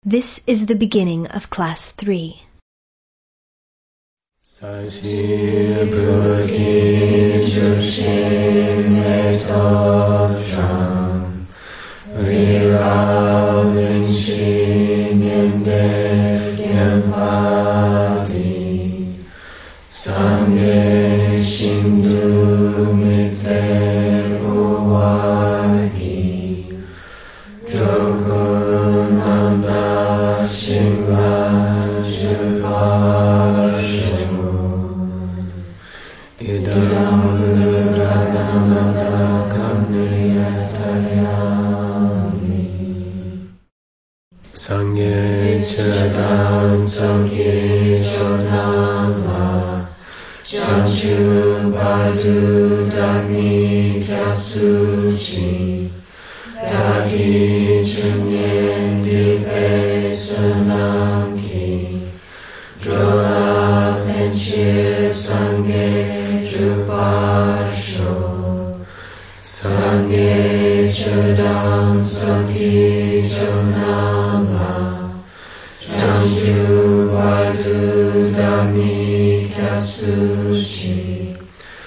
This is the beginning of Class 3. Sashi Buddhi Jushin Metosham Rira Vinci Nyende Gyempati Sangye Shindu Mite Uwagi Jogunanda Shiva Jupashu Idam Ranamada Kamniyatayami Sangye Chadam Sangye Chodama Chanchu Badu Dagni Kyatsuchi Dagi Chunyen Dipe Sunamki Drola Penchir Sangye Jupasho Sangye Chodam Sangye Chonama Chanchu Badu Dami Katsuchi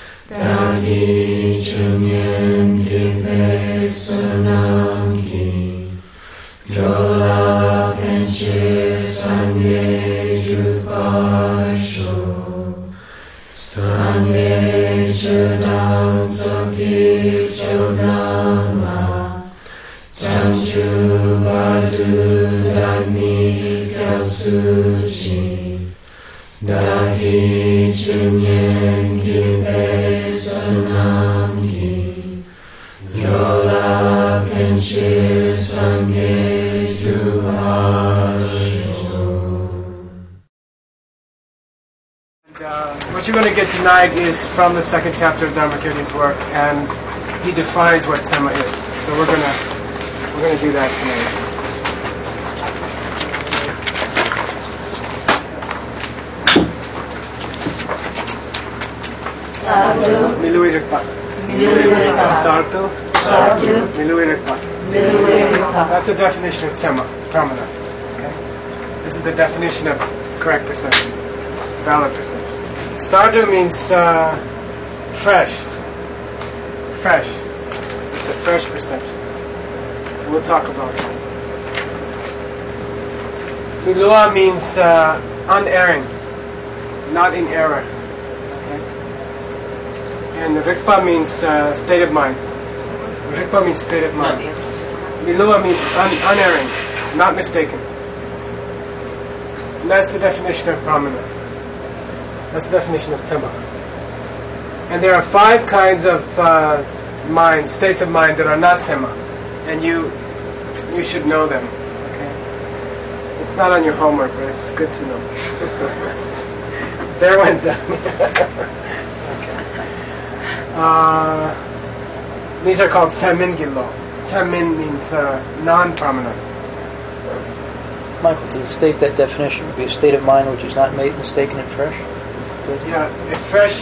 Dagi Chunyen Dipe Sunamki Drola Penchir Sangye Jupasho Sangye Chodam Sangye Chodama Chanchu Badu Dagni Katsuchi Dagi Chunyen Dipe Sunamki Drola Penchir Sangye Jupasho. What you're going to get tonight is from the second chapter of Dharmakirti's work, and he defines what Sema is. So we're going to do that tonight. Milui Rikpa. Sartu. Milui Rikpa. That's the definition of Sema, pramana. Okay? This is the definition of correct perception, valid perception. Sartu means fresh. Fresh. It's a fresh perception. We'll talk about that. Milua means unerring, not in error. Okay? And Rikpa means state of mind. Rikpa means state of mind. Milua means unerring, not mistaken. And that's the definition of pramana. That's the definition of Sema. And there are 5 kinds of mind, states of mind that are not Sema. And you should know them. Okay? It's not on your homework, but it's good to know. There went down. Okay. These are called Semin Gillo. Semin means non-pramanas. Michael, to state that definition would be a state of mind which is not made mistaken and fresh? Yeah, a fresh.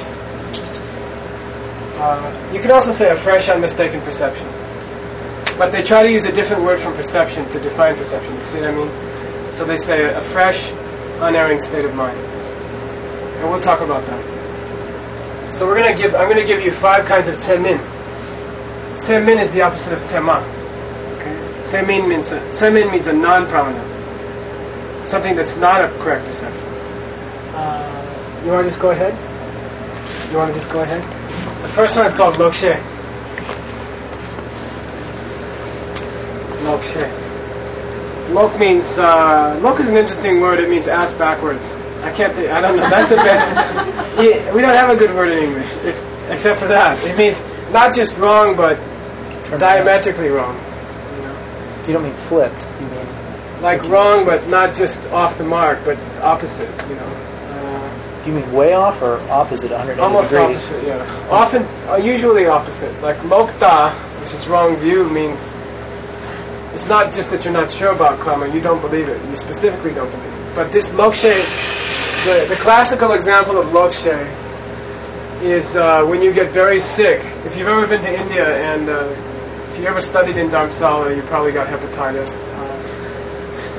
You can also say a fresh, unmistaken perception. But they try to use a different word from perception to define perception. You see what I mean? So they say a fresh, unerring state of mind. And we'll talk about that. So I'm going to give you 5 kinds of tsemin. Tsemin is the opposite of tsema. Okay? Tsemin means a non-pramana. Something that's not a correct perception. You want to just go ahead? The first one is called lokshe. Lokshe. Lok means lok is an interesting word. It means ass backwards. I don't know. That's the best. We don't have a good word in English, except for that. It means not just wrong, but diametrically wrong. You don't mean flipped. You mean like wrong, but not just off the mark, but opposite. You mean way off or opposite 180 almost degrees? Opposite, yeah. Often, usually opposite. Like lokta, which is wrong view, means it's not just that you're not sure about karma, you don't believe it. You specifically don't believe it. But this lokshe, the classical example of lokshe is when you get very sick. If you've ever been to India and if you ever studied in Dharamsala, you probably got hepatitis.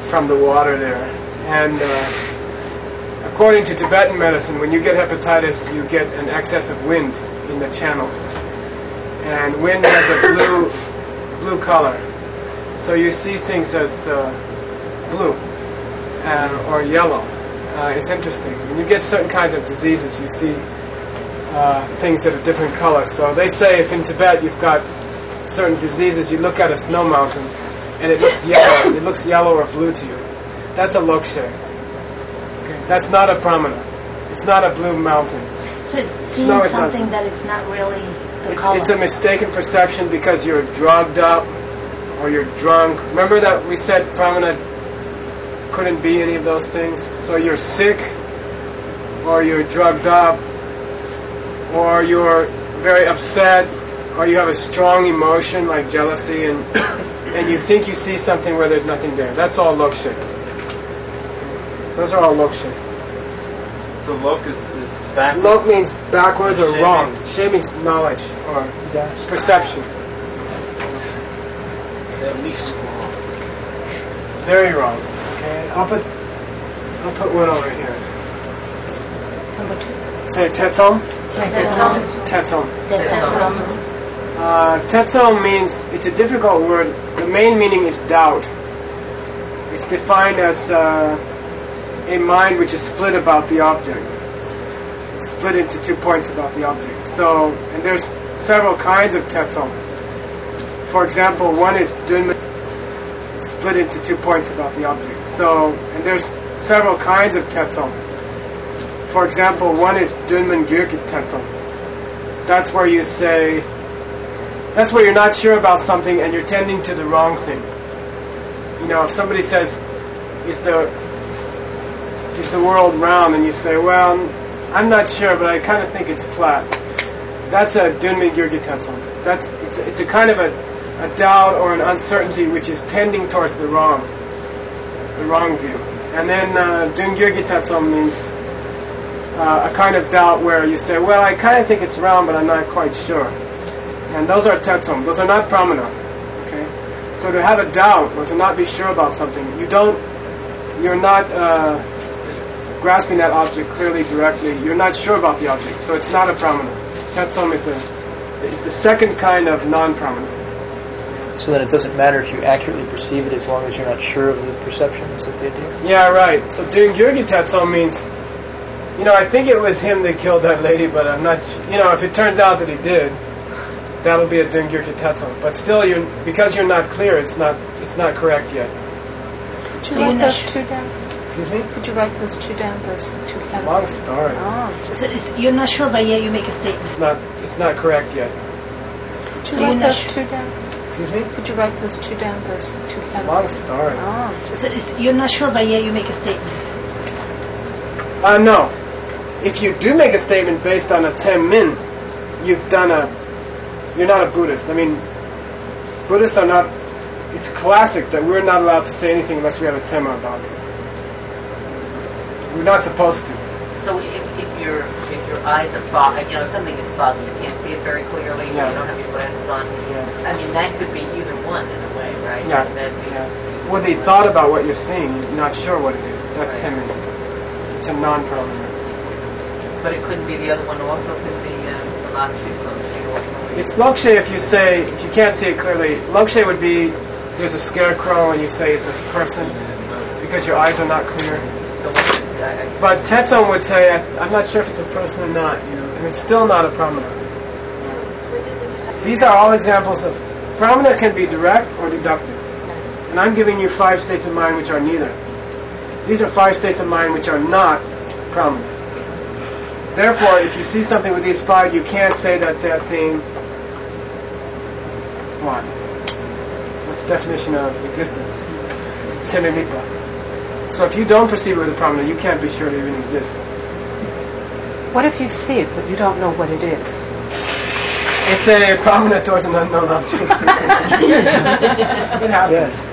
from the water there. And according to Tibetan medicine, when you get hepatitis, you get an excess of wind in the channels. And wind has a blue color. So you see things as blue or yellow. It's interesting. When you get certain kinds of diseases, you see things that are different colors. So they say if in Tibet you've got certain diseases, you look at a snow mountain and it looks yellow. It looks yellow or blue to you. That's a lokshe. Okay? That's not a pramana. It's not a blue mountain. So it's seeing something that is not really the color. It's a mistaken perception because you're drugged up or you're drunk. Remember that we said pramana couldn't be any of those things? So you're sick, or you're drugged up, or you're very upset, or you have a strong emotion like jealousy, and you think you see something where there's nothing there. That's all lokshe. Those are all lokshe. So lok is backwards? Lok means backwards or wrong. She means knowledge or perception. At least wrong. Very wrong. Okay, I'll put one over here. Number 2. Say tetzom. Tetzom. Tetzom means, it's a difficult word. The main meaning is doubt. It's defined as a mind which is split about the object. It's split into 2 points about the object. So, and there's several kinds of tetzom. For example, one is dunman, split into 2 points about the object. So, and there's several kinds of tetzom. For example, one is dunman gyurkit tetzom. That's where you say, that's where you're not sure about something and you're tending to the wrong thing. You know, if somebody says, is the world round? And you say, well, I'm not sure, but I kind of think it's flat. That's a dunman gyurkit tetzom. It's a kind of a doubt or an uncertainty which is tending towards the wrong view. And then Dungyurgi Tetzom means a kind of doubt where you say, well, I kind of think it's round, but I'm not quite sure. And those are Tetzom. Those are not pramana. Okay? So to have a doubt or to not be sure about something, you're not grasping that object clearly, directly. You're not sure about the object, so it's not a pramana. Tetzom is the second kind of non-pramana. So then it doesn't matter if you accurately perceive it as long as you're not sure of the perception. Is that the idea? Yeah, right. So Dungyurgi Tetzom means, I think it was him that killed that lady, but I'm not if it turns out that he did, that'll be a Dungyurgi Tetzom. But still, because you're not clear, it's not correct yet. Could you write those 2 down? Excuse me? Could you write those 2 down, those 2 categories? Long story. Oh. So you're not sure, but yet you make a statement. It's not correct yet. Could you write those 2 down? Excuse me? Could you write those 2 down, those 2 categories? Long story. Oh. So you're not sure, but yet you make a statement. No. If you do make a statement based on a Tsem Min, you're not a Buddhist. I mean, Buddhists are not, it's classic that we're not allowed to say anything unless we have a Tsema about it. We're not supposed to. So if your eyes are foggy, if something is foggy, you can't see it very clearly, Yeah. you don't have your glasses on. Yeah. I mean, that could be either one in a way, right? Yeah. Well, they thought about what you're seeing, you're not sure what it is. That's Right. Tsem Min. It's a non-pramana. But it couldn't be the other one also, it could be the Laksha also. It's Lokshe if you can't see it clearly. Lokshe would be, there's a scarecrow and you say it's a person because your eyes are not clear. So But Tetzom would say, I'm not sure if it's a person or not, and it's still not a pramana. These are all examples of, pramana can be direct or deductive. And I'm giving you 5 states of mind which are neither. These are 5 states of mind which are not pramana. Therefore, if you see something with these 5, you can't say that thing, what? What's the definition of existence? Semimipa. So if you don't perceive it with a pramana, you can't be sure it even exists. What if you see it, but you don't know what it is? It's a pramana towards an unknown object. It happens. Yes.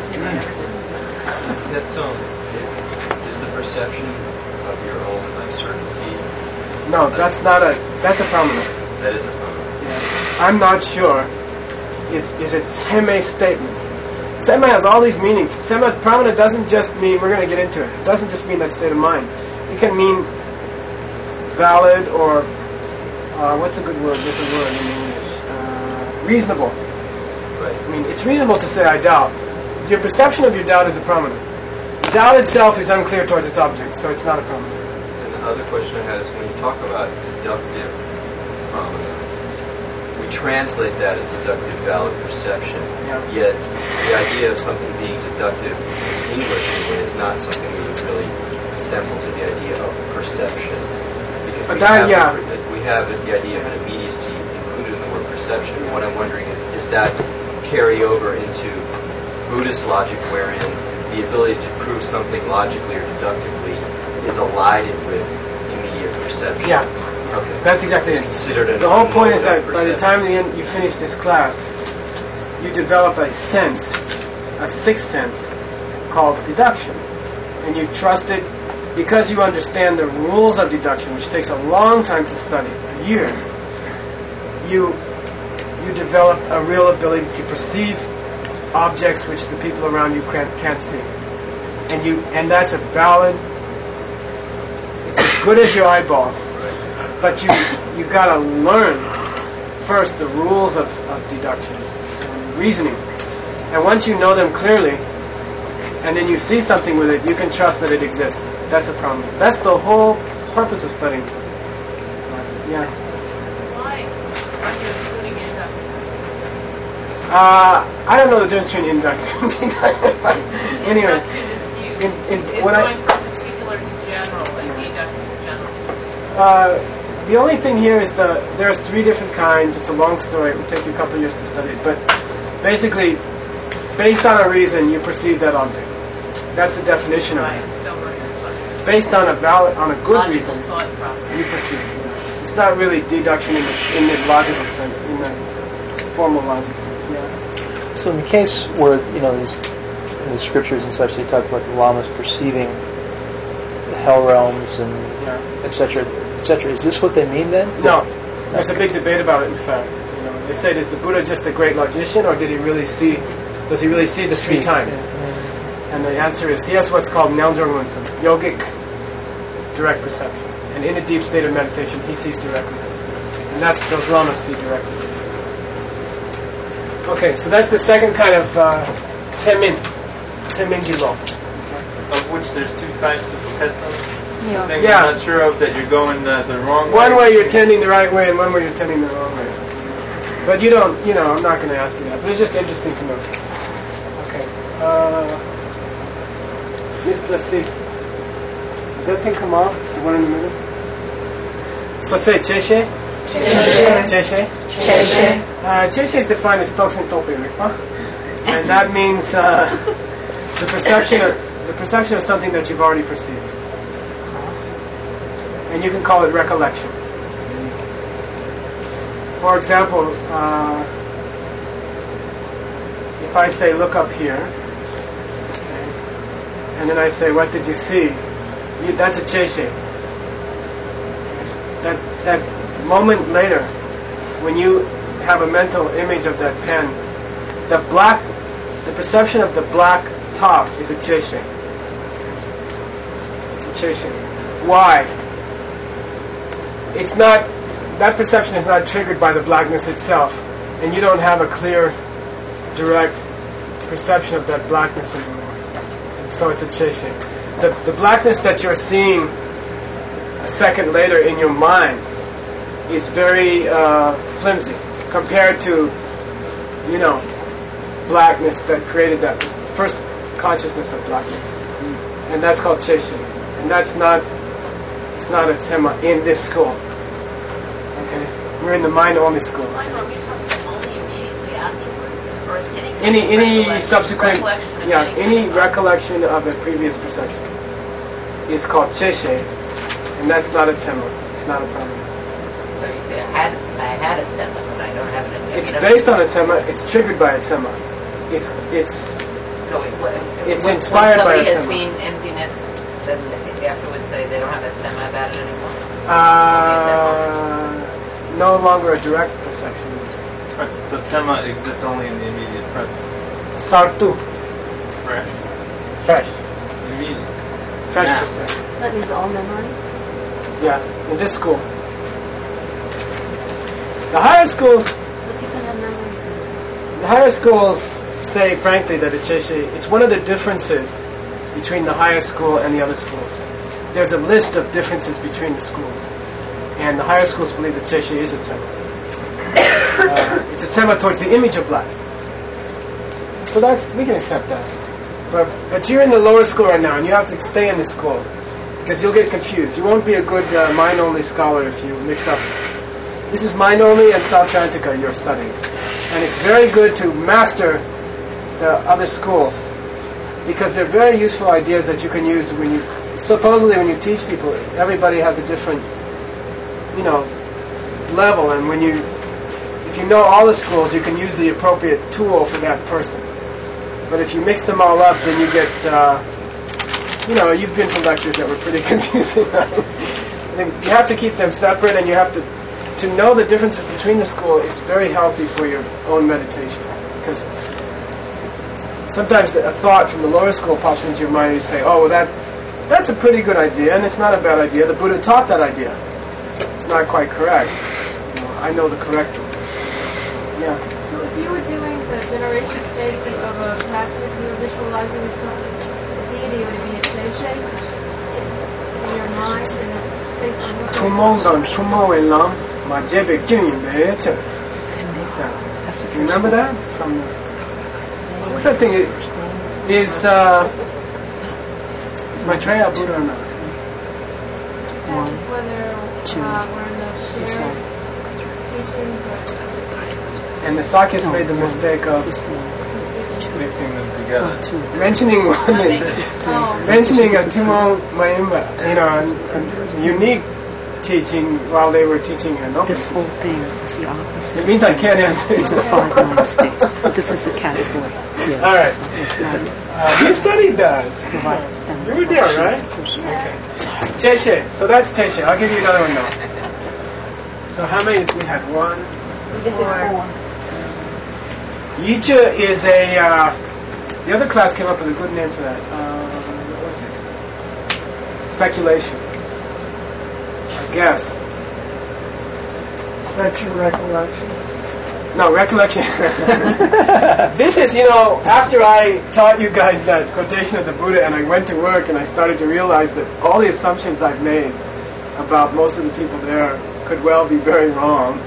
That's is the perception of your own uncertainty. No, that's a pramana. That is a problem. Yeah. I'm not sure. Is it Tseme statement? Sema has all these meanings. Sema pramana doesn't just mean, we're going to get into it, it doesn't just mean that state of mind. It can mean valid or, what's a good word? There's a word in English. Reasonable. Right. I mean, it's reasonable to say I doubt. Your perception of your doubt is a pramana. Doubt itself is unclear towards its object, so it's not a pramana. And the other question I had is when you talk about deductive phenomena, we translate that as deductive valid perception. Yeah. Yet the idea of something being deductive in English anyway is not something we would really assemble to the idea of perception. Because But we have the idea of an immediacy included in the word perception. And what I'm wondering is that carry over into Buddhist logic wherein the ability to prove something logically or deductively is allied with immediate perception? Yeah. Okay. That's exactly It's it. considered The whole point is that perception. by the time you finish this class, you develop a sense, a sixth sense, called deduction. And you trust it because you understand the rules of deduction, which takes a long time to study, years. You develop a real ability to perceive objects which the people around you can't see. And that's a valid, it's as good as your eyeball. But you've got to learn first the rules of deduction and reasoning. And once you know them clearly, and then you see something with it, you can trust that it exists. That's a problem. That's the whole purpose of studying. Yeah. Why are you excluding inductive? I don't know the difference between inductive and deductive. Anyway. Inductive is you. Is It's going from particular to general, and deductive is general. The only thing here is there's three different kinds. It's a long story. It would take you a couple of years to study it. But basically, based on a reason, you perceive that object. That's the definition of it. So we're in this one. Based on a good Logical reason, thought process. you perceive. It's not really deduction in the logical sense, in the formal logic sense. Yeah. So in the case where, in the scriptures and such, they talk about the lamas perceiving the hell realms and etc., etc. Is this what they mean then? No. There's a big debate about it, in fact. They say, is the Buddha just a great logician, or does he really see the three times? Yeah. And the answer is, he has what's called Nyaldzormunsun, yogic direct perception. And in a deep state of meditation, he sees directly those things. And those lamas see directly those things. Okay, so that's the second kind of Semingi law. Of which there's two types of Tetsun. Things Yeah. I'm not sure of that you're going the wrong way. One way you're tending the right way, and one way you're tending the wrong way. But you don't, I'm not going to ask you that. But it's just interesting to know. Okay. Miss Plessis. Does that thing come off? The one in the middle? So say Cheshe. Cheshe. Cheshe. Cheshe is defined as Toksin Topi, and that means the perception of something that you've already perceived. And you can call it recollection. For example, if I say, look up here, and then I say, what did you see? That's a cheshe. That moment later, when you have a mental image of that pen, the perception of the black top is a cheshe. It's a cheshe. Why? It's not, that perception is not triggered by the blackness itself, and you don't have a clear, direct perception of that blackness anymore. So it's a cheshe. The blackness that you're seeing a second later in your mind is very flimsy compared to, blackness that created that first consciousness of blackness, and that's called cheshe. And it's not a tema in this school. Okay, we're in the mind-only school. Are you talking only immediately afterwards, or is Any subsequent, any recollection of a previous perception is called cheshe, and that's not a tema. It's not a problem. So you say I had a tema, but I don't have an tema. It's based on a tema. It's triggered by a tema. It's inspired by a When somebody has tema. seen emptiness, then they afterwards say they don't have a tema about it anymore. No longer a direct perception. Right, so tema exists only in the immediate present. Sartu. fresh? Fresh. What do you mean? Fresh Now. perception. So that means all memory? Yeah, in this school. The higher schools, Because you can have memories. the higher schools say frankly that it's one of the differences between the higher school and the other schools. There's a list of differences between the schools, and the higher schools believe that Cheshe is a tsema. It's a tsema towards the image of light. So we can accept that. But you're in the lower school right now, and you have to stay in this school because you'll get confused. You won't be a good mind-only scholar if you mix up. This is mind-only and Sautrantika you're studying. And it's very good to master the other schools because they're very useful ideas that you can use when you teach people. Everybody has a different, level, and if you know all the schools, you can use the appropriate tool for that person. But if you mix them all up, then you get, you've been to lectures that were pretty confusing. You have to keep them separate, and you have to know the differences between the school is very healthy for your own meditation. Because sometimes a thought from the lower school pops into your mind, and you say, oh, well, that's a pretty good idea, and it's not a bad idea. The Buddha taught that idea. It's not quite correct. I know the correct one. Yeah. So if you were doing the generation state of a practice and you were visualizing yourself as a deity, would it be a Cheshe in your mind and it's based on what remember that? What's that thing? Is Maitreya Buddha or not? That is whether we're in the shared teachings or... And the Sakyas made the mistake of Mixing them together. mentioning a Tumo Mayimba, a unique teaching while they were teaching her. This whole thing is the opposite. It means I can't answer. These are 5 mind states. But this is a category. Yes. All right. You studied that. You were there, right? Okay. Cheshe. So that's Cheshe. I'll give you another one now. So how many did we have? 1. This is 4. Yicha is the other class came up with a good name for that. What was it? Speculation. I guess. That's your recollection? No, recollection. This is, after I taught you guys that quotation of the Buddha and I went to work and I started to realize that all the assumptions I've made about most of the people there could well be very wrong.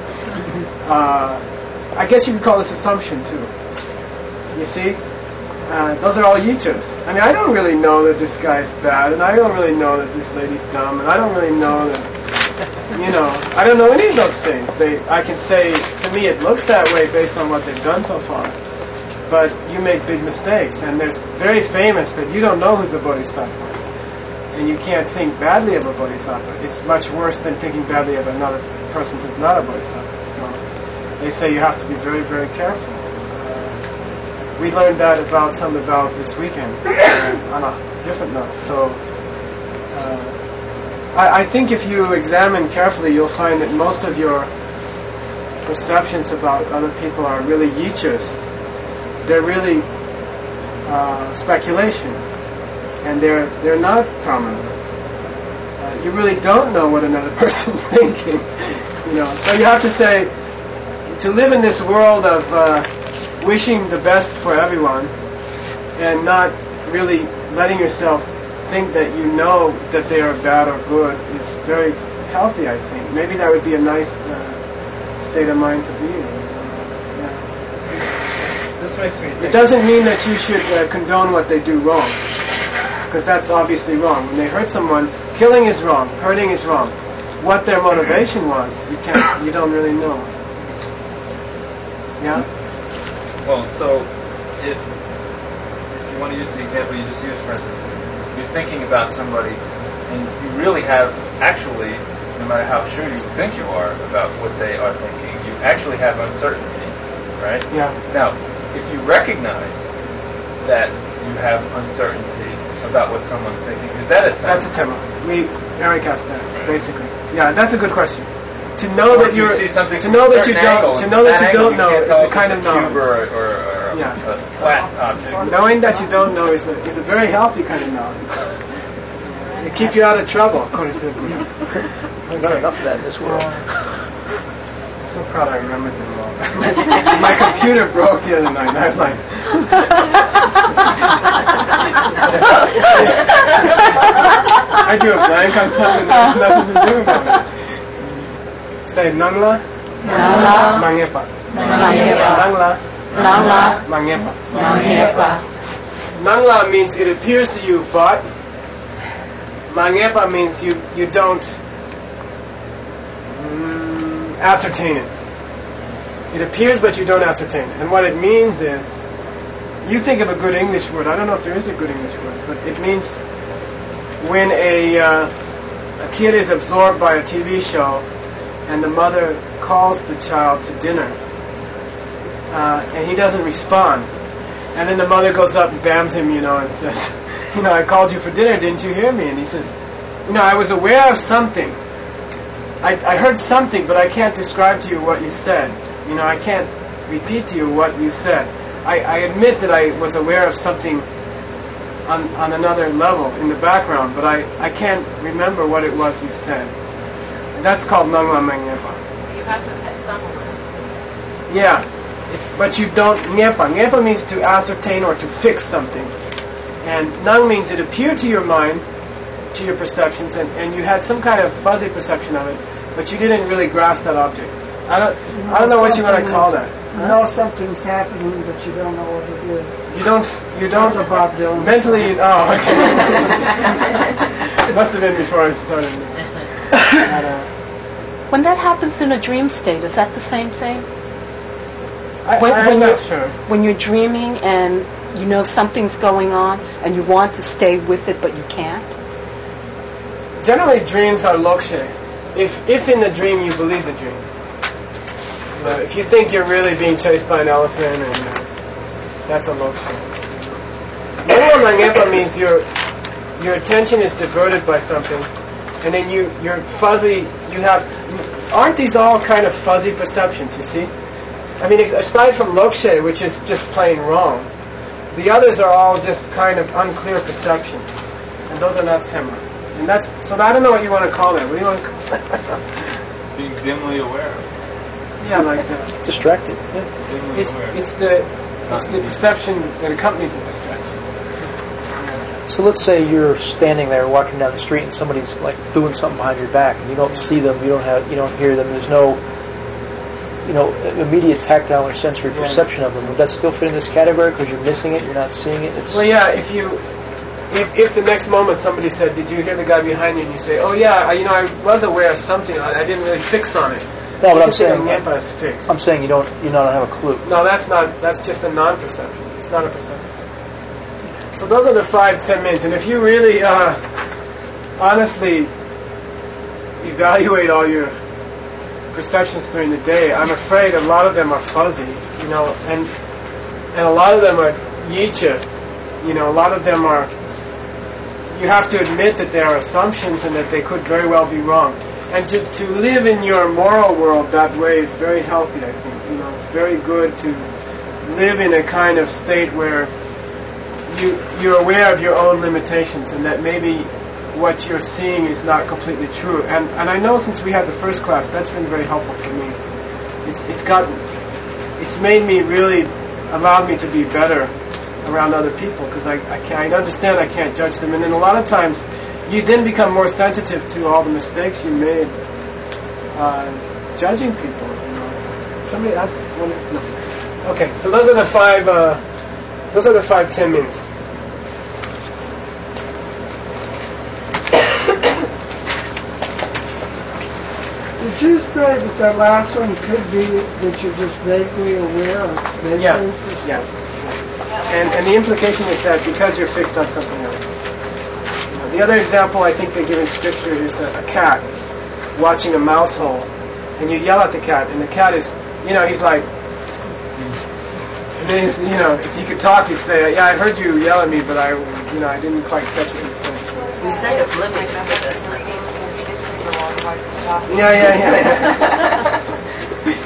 I guess you could call this assumption too. You see? Those are all yichas. I mean, I don't really know that this guy's bad, and I don't really know that this lady's dumb, and I don't really know that, I don't know any of those things. I can say, to me it looks that way based on what they've done so far. But you make big mistakes, and there's very famous that you don't know who's a bodhisattva. And you can't think badly of a bodhisattva. It's much worse than thinking badly of another person who's not a bodhisattva. So they say you have to be very, very careful. We learned that about some of the vows this weekend on a different note. So I think if you examine carefully, you'll find that most of your perceptions about other people are really yichas. They're really speculation, and they're not prominent. You really don't know what another person's thinking. So you have to say, to live in this world of wishing the best for everyone and not really letting yourself think that you know that they are bad or good is very healthy, I think. Maybe that would be a nice state of mind to be in. This makes me think. It doesn't mean that you should condone what they do wrong, because that's obviously wrong. When they hurt someone, killing is wrong, hurting is wrong. What their motivation was, you don't really know. Yeah? Well, so if you want to use the example you just used, for instance, you're thinking about somebody and you really have actually, no matter how sure you think you are about what they are thinking, you actually have uncertainty, right? Yeah. Now, if you recognize that you have uncertainty about what someone's thinking, is that a tsema? That's a tsema. Eric asked that, basically. Yeah, that's a good question. To know that you don't know is the kind of knowledge. Or a flat object. Knowing that you don't know is a very healthy kind of knowledge. It keep you out of trouble, according to the Buddha. I've got enough of that in this world. I'm so proud I remembered them all. My computer broke the other night, and I was like... I drew a blank on something that has nothing to do about it. Say Nangla, Mangepa. Nangla, Mangepa. Nangla means it appears to you, but Mangepa means you don't ascertain it. It appears, but you don't ascertain it. And what it means is, you think of a good English word. I don't know if there is a good English word, but it means when a kid is absorbed by a TV show and the mother calls the child to dinner and he doesn't respond, and then the mother goes up and bams him, and says, I called you for dinner, didn't you hear me? And he says, I was aware of something. I heard something, but I can't describe to you what you said. I can't repeat to you what you said. I admit that I was aware of something on another level in the background, but I can't remember what it was you said. And that's called Nangla Mangepa. So you have to have some awareness. Yeah, but you don't Ngepa. Ngepa means to ascertain or to fix something. And Nang means it appeared to your mind, to your perceptions, and you had some kind of fuzzy perception of it, but you didn't really grasp that object. I don't know what you want to call that. You know something's happening, but you don't know what it is. You don't. That's a Bob Dylan. Mentally, okay. It must have been before I started. When that happens in a dream state, is that the same thing? I'm not sure. When you're dreaming and you know something's going on and you want to stay with it, but you can't? Generally, dreams are lokshe. If in the dream you believe the dream. If you think you're really being chased by an elephant, and that's a lokshe. Nangla Mangepa means your attention is diverted by something, and then you're fuzzy. Aren't these all kind of fuzzy perceptions? You see, I mean, aside from lokshe, which is just plain wrong, the others are all just kind of unclear perceptions, and those are not semra. And so I don't know what you want to call that. What do you want to call that? Being dimly aware. Yeah, like that. Distracted. Yeah. It's the perception that accompanies the distraction. So let's say you're standing there walking down the street and somebody's like doing something behind your back and you don't see them, you don't hear them. There's no immediate tactile or sensory perception of them. Would that still fit in this category because you're missing it, you're not seeing it? Well, yeah. If the next moment somebody said, "Did you hear the guy behind you?" and you say, "Oh yeah, I was aware of something. I didn't really fix on it." No, but I'm saying you don't have a clue. No, that's just a non-perception. It's not a perception. So those are the 5 10-minutes, and if you really honestly evaluate all your perceptions during the day, I'm afraid a lot of them are fuzzy, and a lot of them are yicha, a lot of them are. You have to admit that there are assumptions and that they could very well be wrong. And to live in your moral world that way is very healthy, I think. It's very good to live in a kind of state where you're aware of your own limitations and that maybe what you're seeing is not completely true. And I know since we had the first class, that's been very helpful for me. It's made me really, allowed me to be better around other people because I understand I can't judge them. And then a lot of times you then become more sensitive to all the mistakes you made judging people. Somebody else. No. Okay, so those are the 5 10-minutes. Did you say that last one could be that you're just vaguely aware of? Yeah. And the implication is that because you're fixed on something else. The other example I think they give in Scripture is a cat watching a mouse hole, and you yell at the cat, and the cat is, he's like, and then he's, if he could talk, he'd say, "Yeah, I heard you yell at me, but I didn't quite catch what you said." We said oblivious, but that's not. Yeah. He's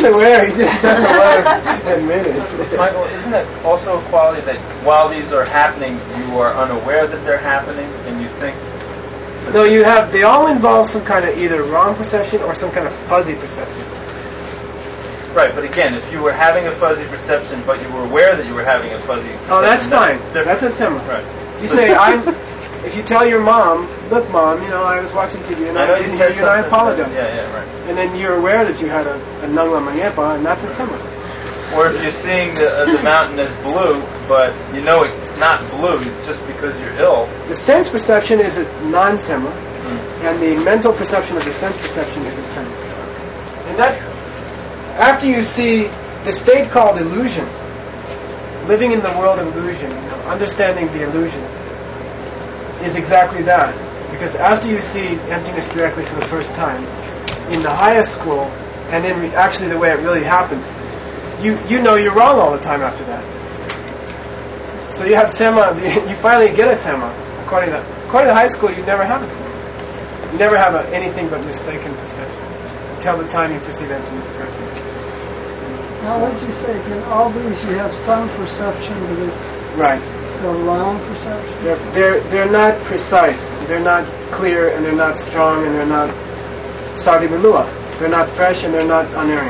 aware, he just doesn't want to admit it. Michael, isn't it also a quality that while these are happening, you are unaware that they're happening, and you think... No, they all involve some kind of either wrong perception or some kind of fuzzy perception. Right, but again, if you were having a fuzzy perception, but you were aware that you were having a fuzzy perception... Oh, that's fine. That's a sema. Right. You say, if you tell your mom, look, Mom, I was watching TV and I didn't hear you and I apologize. Yeah, right. And then you're aware that you had a nangla mayepa, and that's a sema. Or if you're seeing the mountain as blue, but you know it's not blue, it's just because you're ill. The sense perception is a non-sema, and the mental perception of the sense perception is a sema. And that, after you see the state called illusion, living in the world of illusion, understanding the illusion, is exactly that. Because after you see emptiness directly for the first time, in the highest school, and in actually the way it really happens, you know you're wrong all the time after that. So you have sema, you finally get a sema. According to high school, you never have a sema. You never have anything but mistaken perceptions until the time you perceive emptiness directly. Now, what did you say? In all these, you have some perception, but it's right. The wrong perception. They're not precise. They're not clear, and they're not strong, and they're not sardibilua. They're not fresh, and they're not unerring.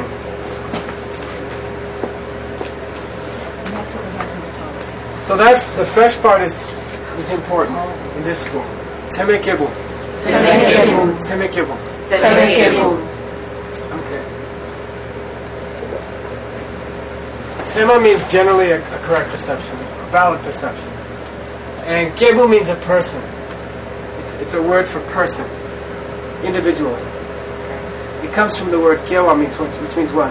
So that's the fresh part is important in this school. Semekebu. Semekebu. Okay. Sema means generally a correct perception, a valid perception. And kebu means a person. It's a word for person, individual. Okay. It comes from the word kewa, which means what?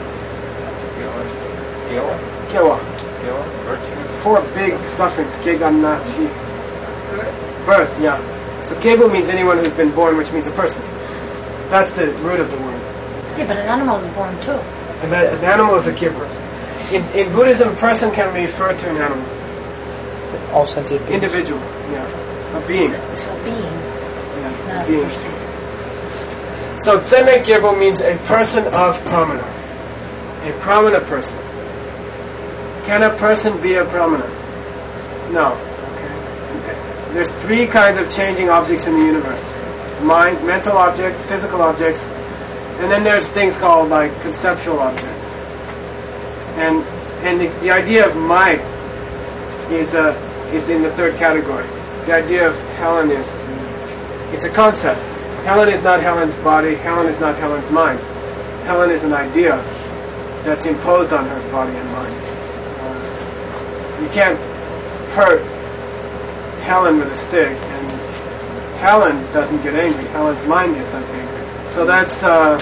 Kewa. Virtue. 4 big sufferings. Keganna, chi. Birth, yeah. So kebu means anyone who's been born, which means a person. That's the root of the word. Yeah, but an animal is born too. And an animal is a kebu. In Buddhism, person can refer to an animal. All sentient beings. Individual, yeah. A being. It's a being. Yeah, a being. So Tseme Gyebo means a person of pramana. A pramana person. Can a person be a pramana? No. Okay. There's 3 kinds of changing objects in the universe. Mind, mental objects, physical objects, and then there's things called like conceptual objects. And the idea of might is in the 3rd category. The idea of Helen it's a concept. Helen is not Helen's body. Helen is not Helen's mind. Helen is an idea that's imposed on her body and mind. You can't hurt Helen with a stick, and Helen doesn't get angry. Helen's mind gets angry. So that's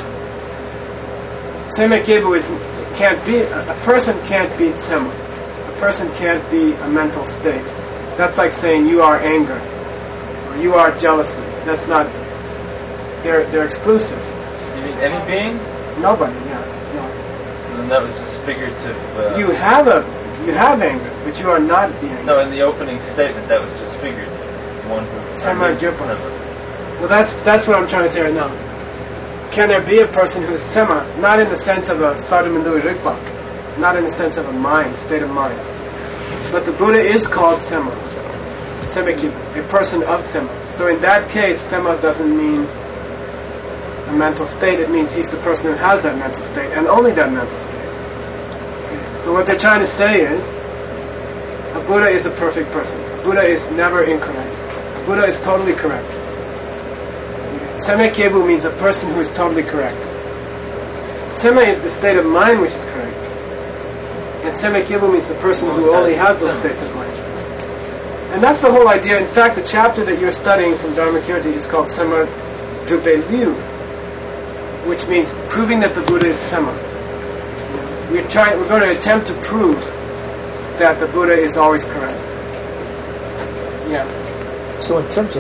Tseme Kebu can't be a person can't be tsema. A person can't be a mental state. That's like saying you are anger or you are jealousy. That's not. They're exclusive. Do you mean any being? Nobody. Yeah. No. So then that was just figurative. You have anger, but you are not the anger. No, in the opening statement that was just figurative. One who. Tsema Gyapa. Well, that's what I'm trying to say right now. Can there be a person who is sema, not in the sense of a sardamandu rikpa, not in the sense of a mind, state of mind, but the Buddha is called sema, semekibu, a person of sema. So in that case, sema doesn't mean a mental state. It means he's the person who has that mental state, and only that mental state. Okay. So what they're trying to say is, a Buddha is a perfect person. A Buddha is never incorrect. A Buddha is totally correct. Tseme Kebu means a person who is totally correct. Tseme is the state of mind which is correct. And Tseme Kebu means the person who only has those states of mind. And that's the whole idea. In fact, the chapter that you're studying from Dharmakirti is called Sema Drupe Liu, which means proving that the Buddha is Sema. We're going to attempt to prove that the Buddha is always correct. Yeah. So in terms of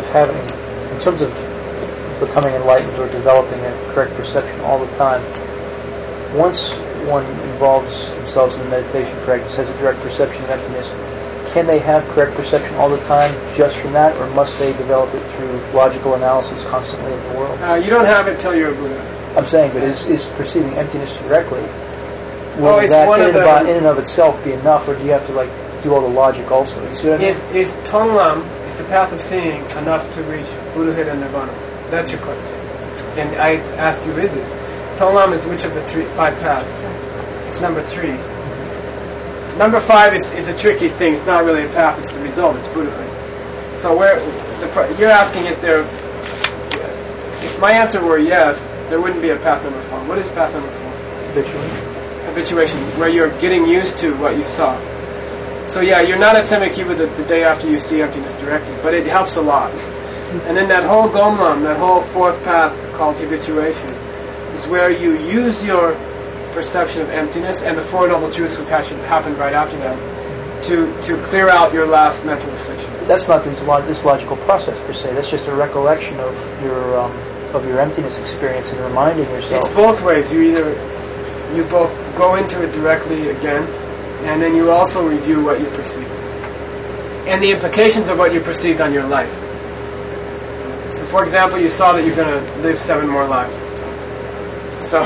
becoming enlightened or developing a correct perception all the time, once one involves themselves in the meditation practice, has a direct perception of emptiness, can they have correct perception all the time just from that, or must they develop it through logical analysis constantly in the world? You don't have it till you're a Buddha. I'm saying, but is perceiving emptiness directly, Oh, will it's that one of the- in and of itself be enough, or do you have to like do all the logic also? You see what I mean? Is Tonglam, is the path of seeing enough to reach Buddhahood and Nirvana? That's your question. And I ask you, is it? Tonglam is which of the 5 paths? It's number 3. Number 5 is a tricky thing. It's not really a path, it's the result, it's Buddhahood. So you're asking, is there... If my answer were yes, there wouldn't be a path number 4. What is path number 4? Habituation, where you're getting used to what you saw. So yeah, you're not at Semikiba the day after you see emptiness directly, but it helps a lot. And then that whole Gomlam, that whole 4th path called habituation, is where you use your perception of emptiness and the 4 Noble Truths which happened right after that to clear out your last mental afflictions. That's not this logical process per se. That's just a recollection of your emptiness experience and reminding yourself. It's both ways. You both go into it directly again, and then you also review what you perceived and the implications of what you perceived on your life. So, for example, you saw that you're going to live 7 more lives. So,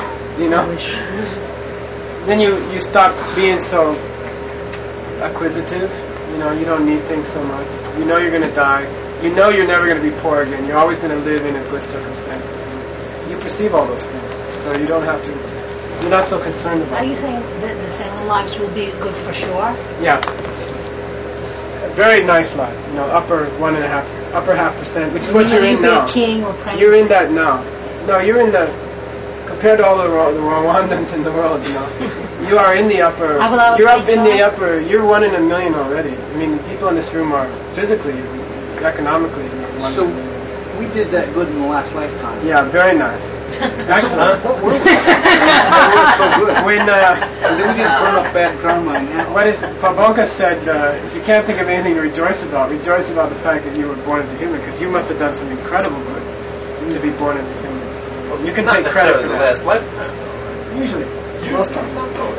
then you stop being so acquisitive. You don't need things so much. You know you're going to die. You know you're never going to be poor again. You're always going to live in good circumstances. And you perceive all those things, so you don't have to. You're not so concerned about it. Are you saying that the 7 lives will be good for sure? Yeah. A very nice life. Upper 1.5%, which is what you're in now. King or prince? You're in that now. No, you're in the. Compared to all the Rwandans in the world, you are in the upper. You're up in the upper. You're 1 in a million already. I mean, people in this room are physically, economically. So we did that good in the last lifetime. Yeah, very nice. Excellent. So good. When and then we just burn up bad karma. What is Pabonka said? If you can't think of anything to rejoice about the fact that you were born as a human, because you must have done some incredible good to be born as a human. Well, you can take credit for the that. last lifetime. Usually. Most of them.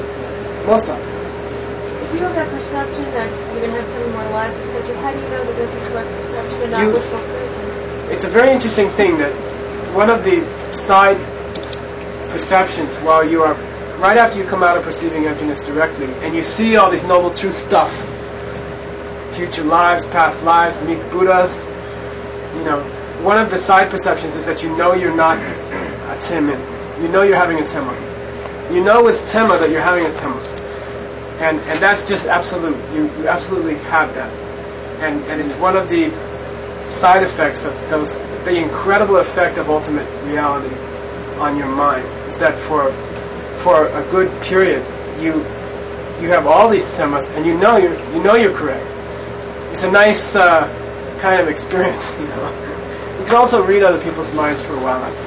If you have that perception that you're going to have 7 more lives, etc., how do you know that that's a correct perception and not wishful thinking? It's a very interesting thing that one of the side perceptions while you are, right after you come out of perceiving emptiness directly, and you see all this Noble Truth stuff, future lives, past lives, meet Buddhas, one of the side perceptions is that you're not a tsemin. You're having a tsema. With tsema that you're having a tsema. And that's just absolute. You absolutely have that. And it's one of the side effects of the incredible effect of ultimate reality on your mind is that for a good period you have all these tsemas and you know you're correct. It's a nice kind of experience, You can also read other people's minds for a while after.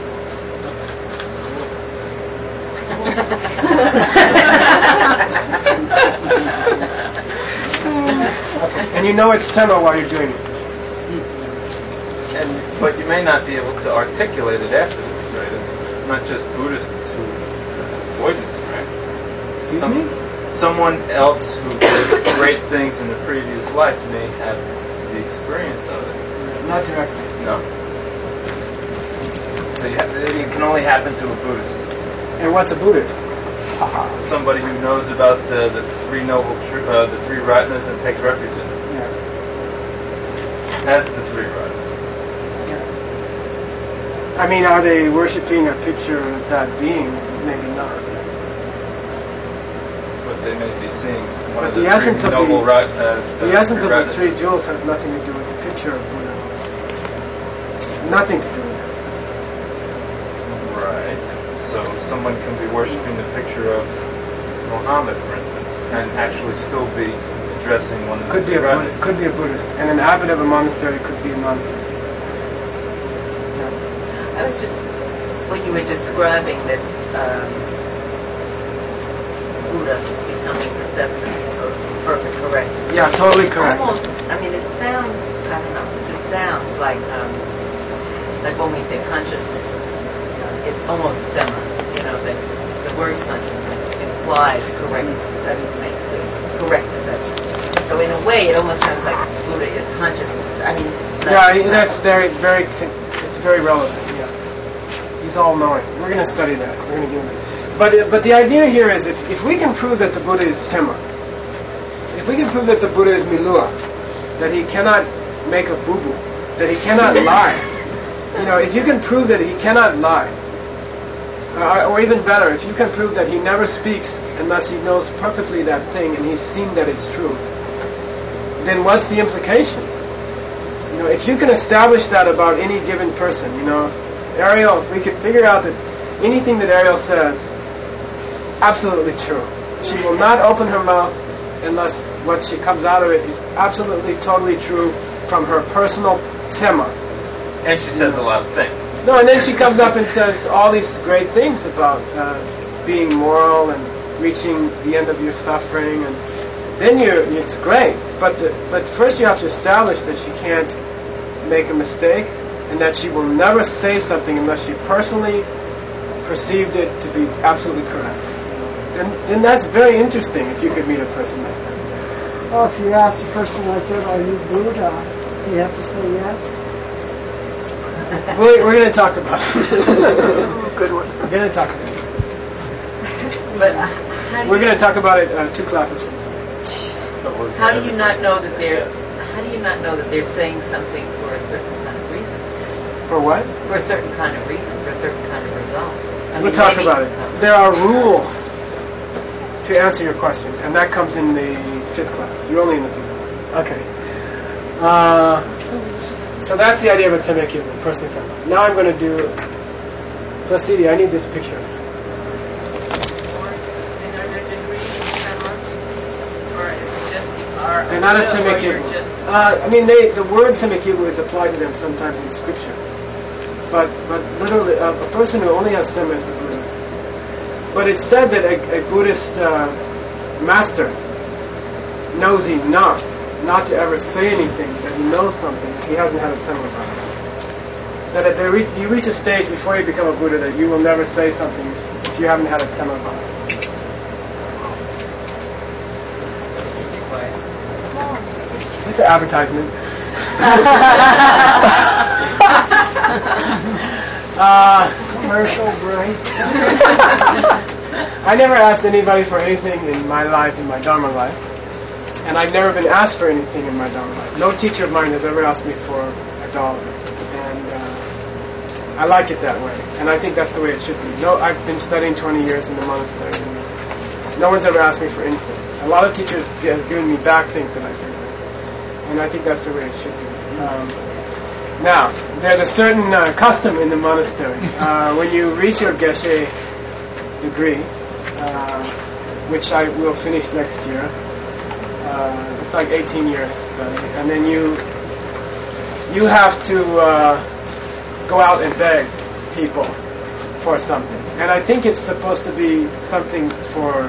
And it's tsema while you're doing it. But you may not be able to articulate it afterwards, right? It's not just Buddhists who avoid this, right? Excuse me? Someone else who did great things in the previous life may have the experience of it. Not directly. No. So it can only happen to a Buddhist. And what's a Buddhist? Somebody who knows about the 3 noble the 3 Ratnas and takes refuge in them. Yeah. Has the 3 Ratnas. I mean, are they worshipping a picture of that being? Maybe not. But they may be seeing one but of the essence 3 of noble the essence of the 3 jewels has nothing to do with the picture of Buddha. Nothing to do with that. Right. So someone can be worshipping the picture of Muhammad, for instance, and actually still be addressing one of the Could be a Buddhist, and an abbot of a monastery could be a non-Buddhist. I was just, when you were describing this Buddha becoming perceptive, perfect, correct. Yeah, totally correct. Almost, it sounds, this sounds like when we say consciousness, it's almost tsema, the word consciousness implies correct, that means make correct perception. So in a way, it almost sounds like Buddha is consciousness. That's very, very, it's very relevant. Yeah. He's all-knowing. We're going to study that. We're going to give him. But the idea here is if we can prove that the Buddha is Sema, if we can prove that the Buddha is Milua, that he cannot make a boo-boo, that he cannot lie, if you can prove that he cannot lie, or even better, if you can prove that he never speaks unless he knows perfectly that thing and he's seen that it's true, then what's the implication? If you can establish that about any given person, Ariel, if we could figure out that anything that Ariel says is absolutely true. She will not open her mouth unless what she comes out of it is absolutely, totally true from her personal Sema. And she says a lot of things. No, and then she comes up and says all these great things about being moral and reaching the end of your suffering, and then it's great. But first you have to establish that she can't make a mistake, and that she will never say something unless she personally perceived it to be absolutely correct. Then that's very interesting if you could meet a person like that. Well, if you ask a person like that, are you Buddha? You have to say yes. We're going to talk about it. Good one. We're going to talk about it. But we're going to talk about it 2 classes from now. How do you not know that they're saying something for a certain kind of reason? For what? For a certain kind of reason, for a certain kind of result. We'll talk about it. There are rules to answer your question, and that comes in the 5th class. You're only in the 5th class. Okay. So that's the idea of a Tsemekibu, personally found. Now I'm going to do Placidi. I need this picture. They're not a Tsemekibu. The word Tsemekibu is applied to them sometimes in scripture. But literally, a person who only has Sema is the Buddha. But it's said that a Buddhist master knows enough not to ever say anything, that he knows something that he hasn't had a Sema about. That you reach a stage before you become a Buddha that you will never say something if you haven't had a Sema about it. This is an advertisement. Commercial break. I never asked anybody for anything in my life, in my Dharma life. And I've never been asked for anything in my Dharma life. No teacher of mine has ever asked me for $1. And I like it that way. And I think that's the way it should be. I've been studying 20 years in the monastery. And no one's ever asked me for anything. A lot of teachers have given me back things that I've given. And I think that's the way it should be. Now, there's a certain custom in the monastery. When you reach your Geshe degree, which I will finish next year, it's like 18 years study, and then you have to go out and beg people for something. And I think it's supposed to be something for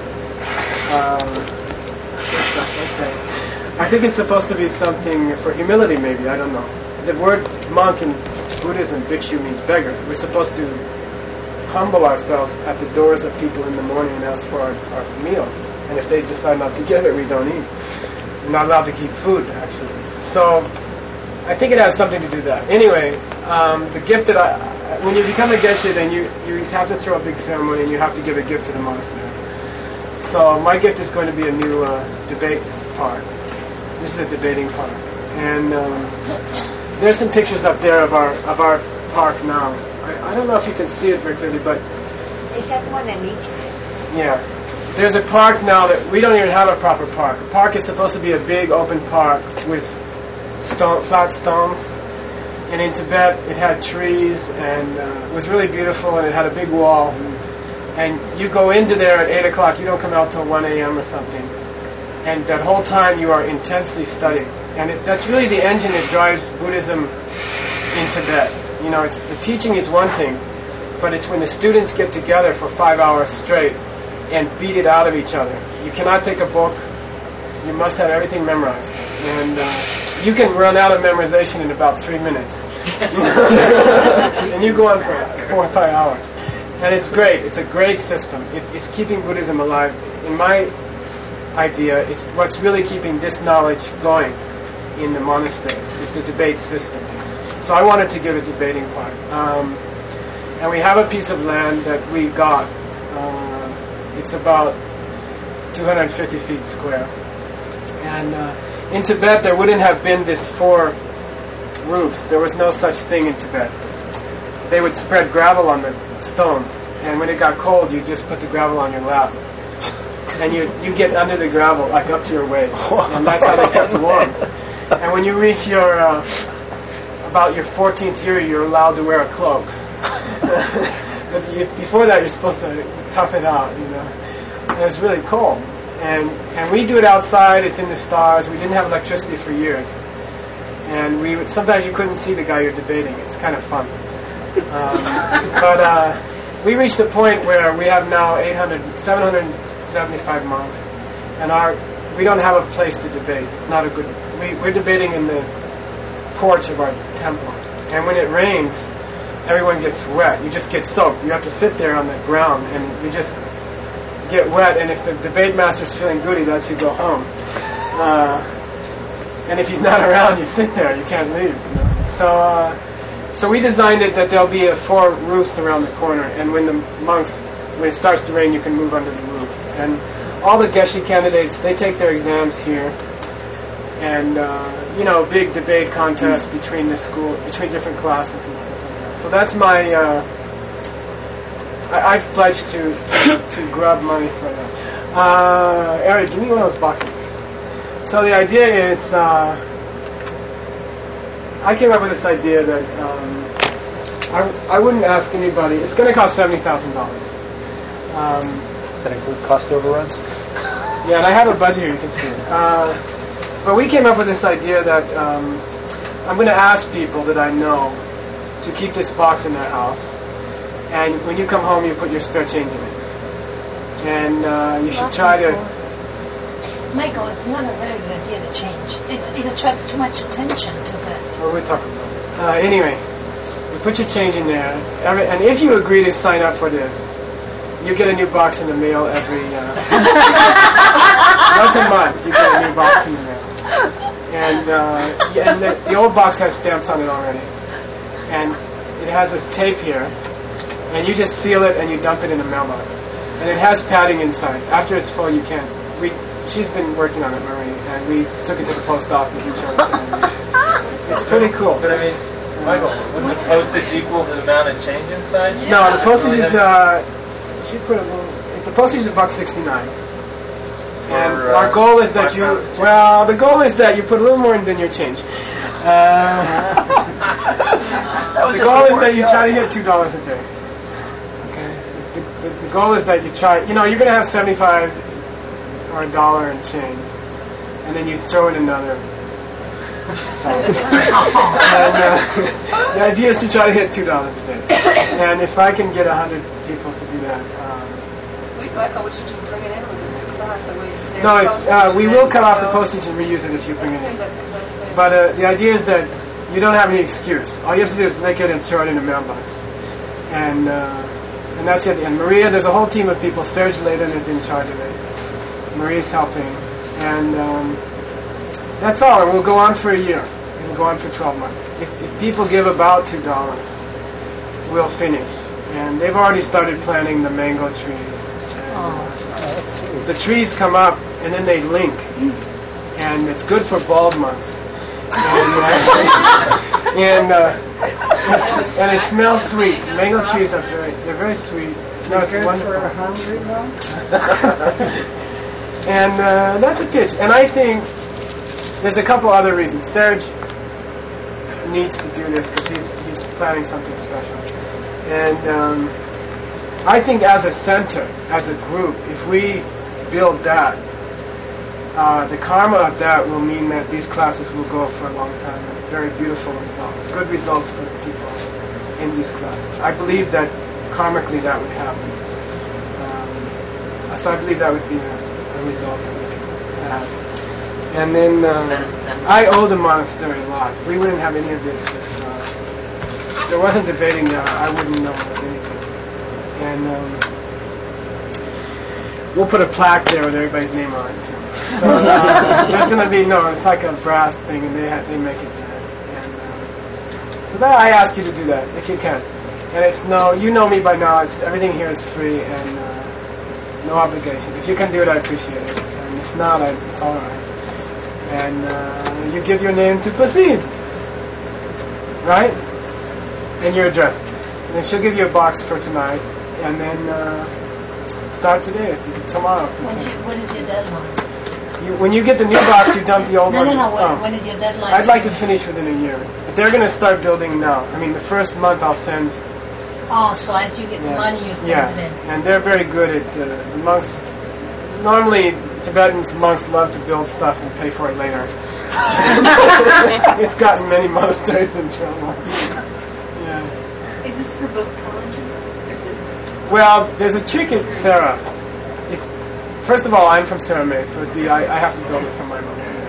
I think it's supposed to be something for humility, maybe. I don't know. The word monk in Buddhism, bhikshu, means beggar. We're supposed to humble ourselves at the doors of people in the morning and ask for our meal. And if they decide not to give it, we don't eat. We're not allowed to keep food, actually. So I think it has something to do with that. Anyway, the gift that when you become a geshe, then you have to throw a big ceremony and you have to give a gift to the monastery. So my gift is going to be a new debate park. This is a debating park, and there's some pictures up there of our park now. I don't know if you can see it very clearly, but is that one in each? Yeah, there's a park now that we don't even have a proper park. A park is supposed to be a big open park with flat stones, and in Tibet it had trees and it was really beautiful, and it had a big wall. And you go into there at 8 o'clock. You don't come out till 1 a.m. or something. And that whole time you are intensely studying. And that's really the engine that drives Buddhism in Tibet. It's the teaching is one thing, but it's when the students get together for 5 hours straight and beat it out of each other. You cannot take a book. You must have everything memorized. And you can run out of memorization in about 3 minutes. And you go on for 4 or 5 hours. And it's great. It's a great system. It's keeping Buddhism alive. In my idea, it's what's really keeping this knowledge going in the monasteries is the debate system. So I wanted to give a debating part. And we have a piece of land that we got. It's about 250 feet square. And in Tibet, there wouldn't have been this 4 roofs. There was no such thing in Tibet. They would spread gravel on the stones, and when it got cold, you just put the gravel on your lap. And you get under the gravel, like up to your waist. And that's how they kept warm. And when you reach your about your 14th year, you're allowed to wear a cloak. But before that, you're supposed to tough it out, you know. And it's really cold. And we do it outside. It's in the stars. We didn't have electricity for years. And sometimes you couldn't see the guy you're debating. It's kind of fun. But we reached a point where we have now 775 monks, and we don't have a place to debate. It's not a good. We're debating in the porch of our temple, and when it rains, everyone gets wet. You just get soaked. You have to sit there on the ground, and you just get wet. And if the debate master's feeling good, he lets you go home. And if he's not around, you sit there. You can't leave. You know? So we designed it that there'll be 4 roofs around the corner, and when it starts to rain, you can move under the roof. And all the Geshe candidates, they take their exams here, and big debate contests between different classes and stuff like that. So that's my. I've pledged to grub money for that. Eric, give me one of those boxes. So the idea is. I came up with this idea that I wouldn't ask anybody. It's going to cost $70,000. Does that include cost overruns? Yeah, and I have a budget here. You can see it. But we came up with this idea that I'm going to ask people that I know to keep this box in their house, and when you come home, you put your spare change in it, and you should try to. Michael, it's not a very good idea to change. It attracts too much attention to that. Well, we'll talk about it. Anyway, you put your change in there, and if you agree to sign up for this, you get a new box in the mail every once a month. You get a new box in the mail, and the old box has stamps on it already, and it has this tape here, and you just seal it and you dump it in the mailbox, and it has padding inside. After it's full, you can't. She's been working on it, Marie, and we took it to the post office and showed it to her. It's pretty cool. But I mean, Michael, wouldn't the postage equal the amount of change inside? Yeah. No, the postage is. She put a little. The postage is $1.69. And our goal is that you. Well, the goal is that you put a little more than your change. The goal is that you try to get $2 a day. Okay. The goal is that you try. You're going to have 75. Or $1 and change, and then you throw in another. And, the idea is to try to hit $2 a day, and if I can get 100 people to do that. Michael, we should just bring it in with this to class. No, we will cut off the postage and reuse it if you bring it in. But the idea is that you don't have any excuse. All you have to do is lick it and throw it in a mailbox, and that's it. And Maria, there's a whole team of people. Serge Layden is in charge of it. Marie's helping, and that's all. And we'll go on for a year. It'll go on for 12 months. If people give about $2, we'll finish. And they've already started planting the mango trees. That's sweet. The trees come up, and then they link, and it's good for bald months. And it smells sweet. Mango trees they're very sweet. No, it's wonderful. For a hungry monk? And that's a pitch. And I think there's a couple other reasons. Serge needs to do this because he's planning something special. And I think as a center, as a group, if we build that, the karma of that will mean that these classes will go for a long time. And very beautiful results, good results for the people in these classes. I believe that karmically that would happen. So I believe that would be a result that we could have. And then I owe the monastery a lot. We wouldn't have any of this if there wasn't debating there. I wouldn't know of anything. And we'll put a plaque there with everybody's name on it too. So there's going to be it's like a brass thing, and they make it there. And so that I ask you to do that if you can. And it's you know me by now. Everything here is free and no obligation. If you can do it, I appreciate it. And if not, it's all right. And you give your name to proceed, right? And your address. And then she'll give you a box for tonight. And then start today, tomorrow. When is your deadline? When you get the new box, you dump the old one. No. When is your deadline? I'd like to finish within a year. But they're going to start building now. I mean, the first month I'll send. Oh, so as you get the money, you send it in. And they're very good at the monks. Normally, Tibetan monks love to build stuff and pay for it later. It's gotten many monasteries in trouble. Yeah. Is this for both colleges? Well, there's a trick at Sarah. First of all, I'm from Sarah May, so I have to build it from my monastery.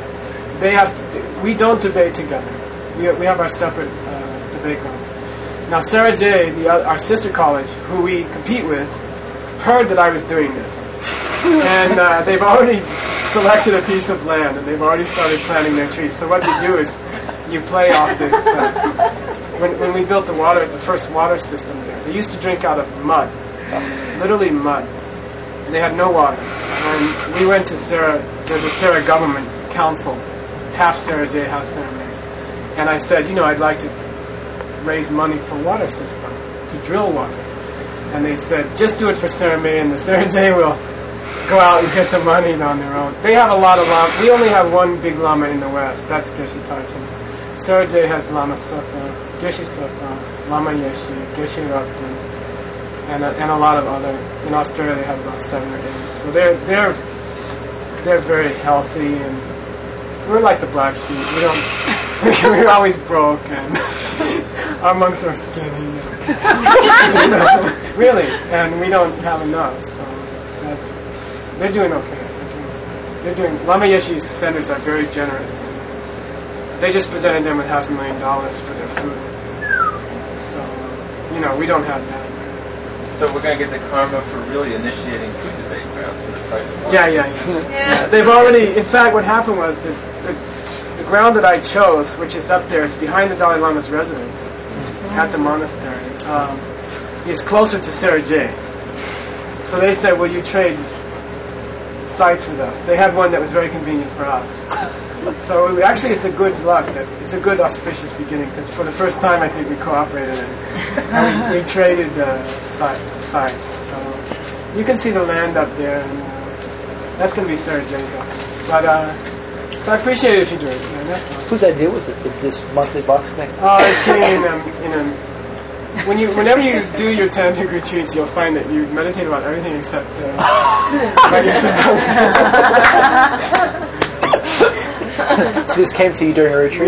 We don't debate together. We have our separate debate grounds. Now, Sarah J., our sister college, who we compete with, heard that I was doing this. And they've already selected a piece of land, and they've already started planting their trees. So what we do is you play off this. When we built the first water system there, they used to drink out of mud, literally mud. And they had no water. And we went to there's a Sarah government council, half Sarah J., half Sarah May. And I said, I'd like to raise money for water system, to drill water. And they said, just do it for Sarah May, and the Sarah J. will go out and get the money on their own. They have a lot of lama. We only have one big lama in the West. That's Geshe Tarchin. Sarah J. has Lama Soka, Geshe Soka, Lama Yeshi, Geshe Rakten, and a lot of other. In Australia, they have about 7 or 8. So they're very healthy, and we're like the black sheep. We're always broke, and our monks are skinny. Really, and we don't have enough. So they're doing okay. Lama Yeshi's centers are very generous. And they just presented them with $500,000 for their food. So we don't have that. So we're going to get the karma for really initiating food debate grounds for the price of water. Yeah. They've already. In fact, what happened was the ground that I chose, which is up there, it's behind the Dalai Lama's residence at the monastery, is closer to Sarah J. So they said, "Will you trade sites with us?" They had one that was very convenient for us. So actually, it's a good luck. It's a good auspicious beginning, because for the first time, I think we cooperated and we traded sites. So you can see the land up there, and that's going to be Sarah J's office. But so I appreciate it if you do it. Yeah, that's all. Whose idea was it? This monthly box thing? It came whenever you do your tantric retreats, you'll find that you meditate about everything except what you're supposed to. So this came to you during a retreat?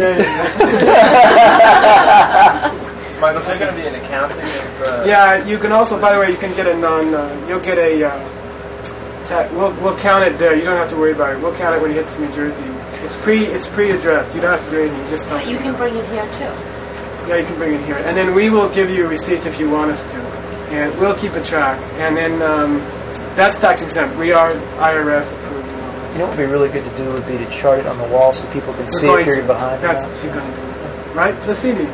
Michael, is there going to be an accounting of... Yeah, you can also, by the way, you can get you'll get a... we'll count it there. You don't have to worry about it. We'll count it when it hits New Jersey. It's pre-addressed. You don't have to do anything. But you can bring it here, too. Yeah, you can bring it here. And then we will give you receipts if you want us to. And we'll keep a track. And then that's tax exempt. We are IRS approved. You know what would be really good to do would be to chart it on the wall so people can see if you're behind. That's what she's going to do. Right? Placidi.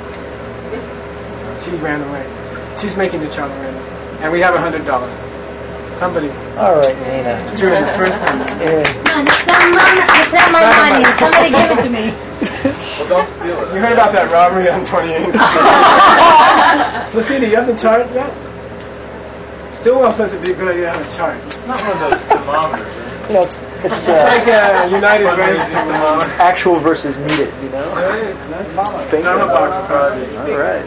She ran away. She's making the chart already. And we have $100. Somebody. All right, Nina. Threw in the first one. Yeah. No, it's not my money. Somebody gave it to me. Well, don't steal it. You heard about that robbery on 28th. Placidi, you have the chart yet? Stillwell says it'd be a good idea to have a chart. It's not one of those thermometers. It's like a United Way actual versus needed, That's Dharma box party. All right.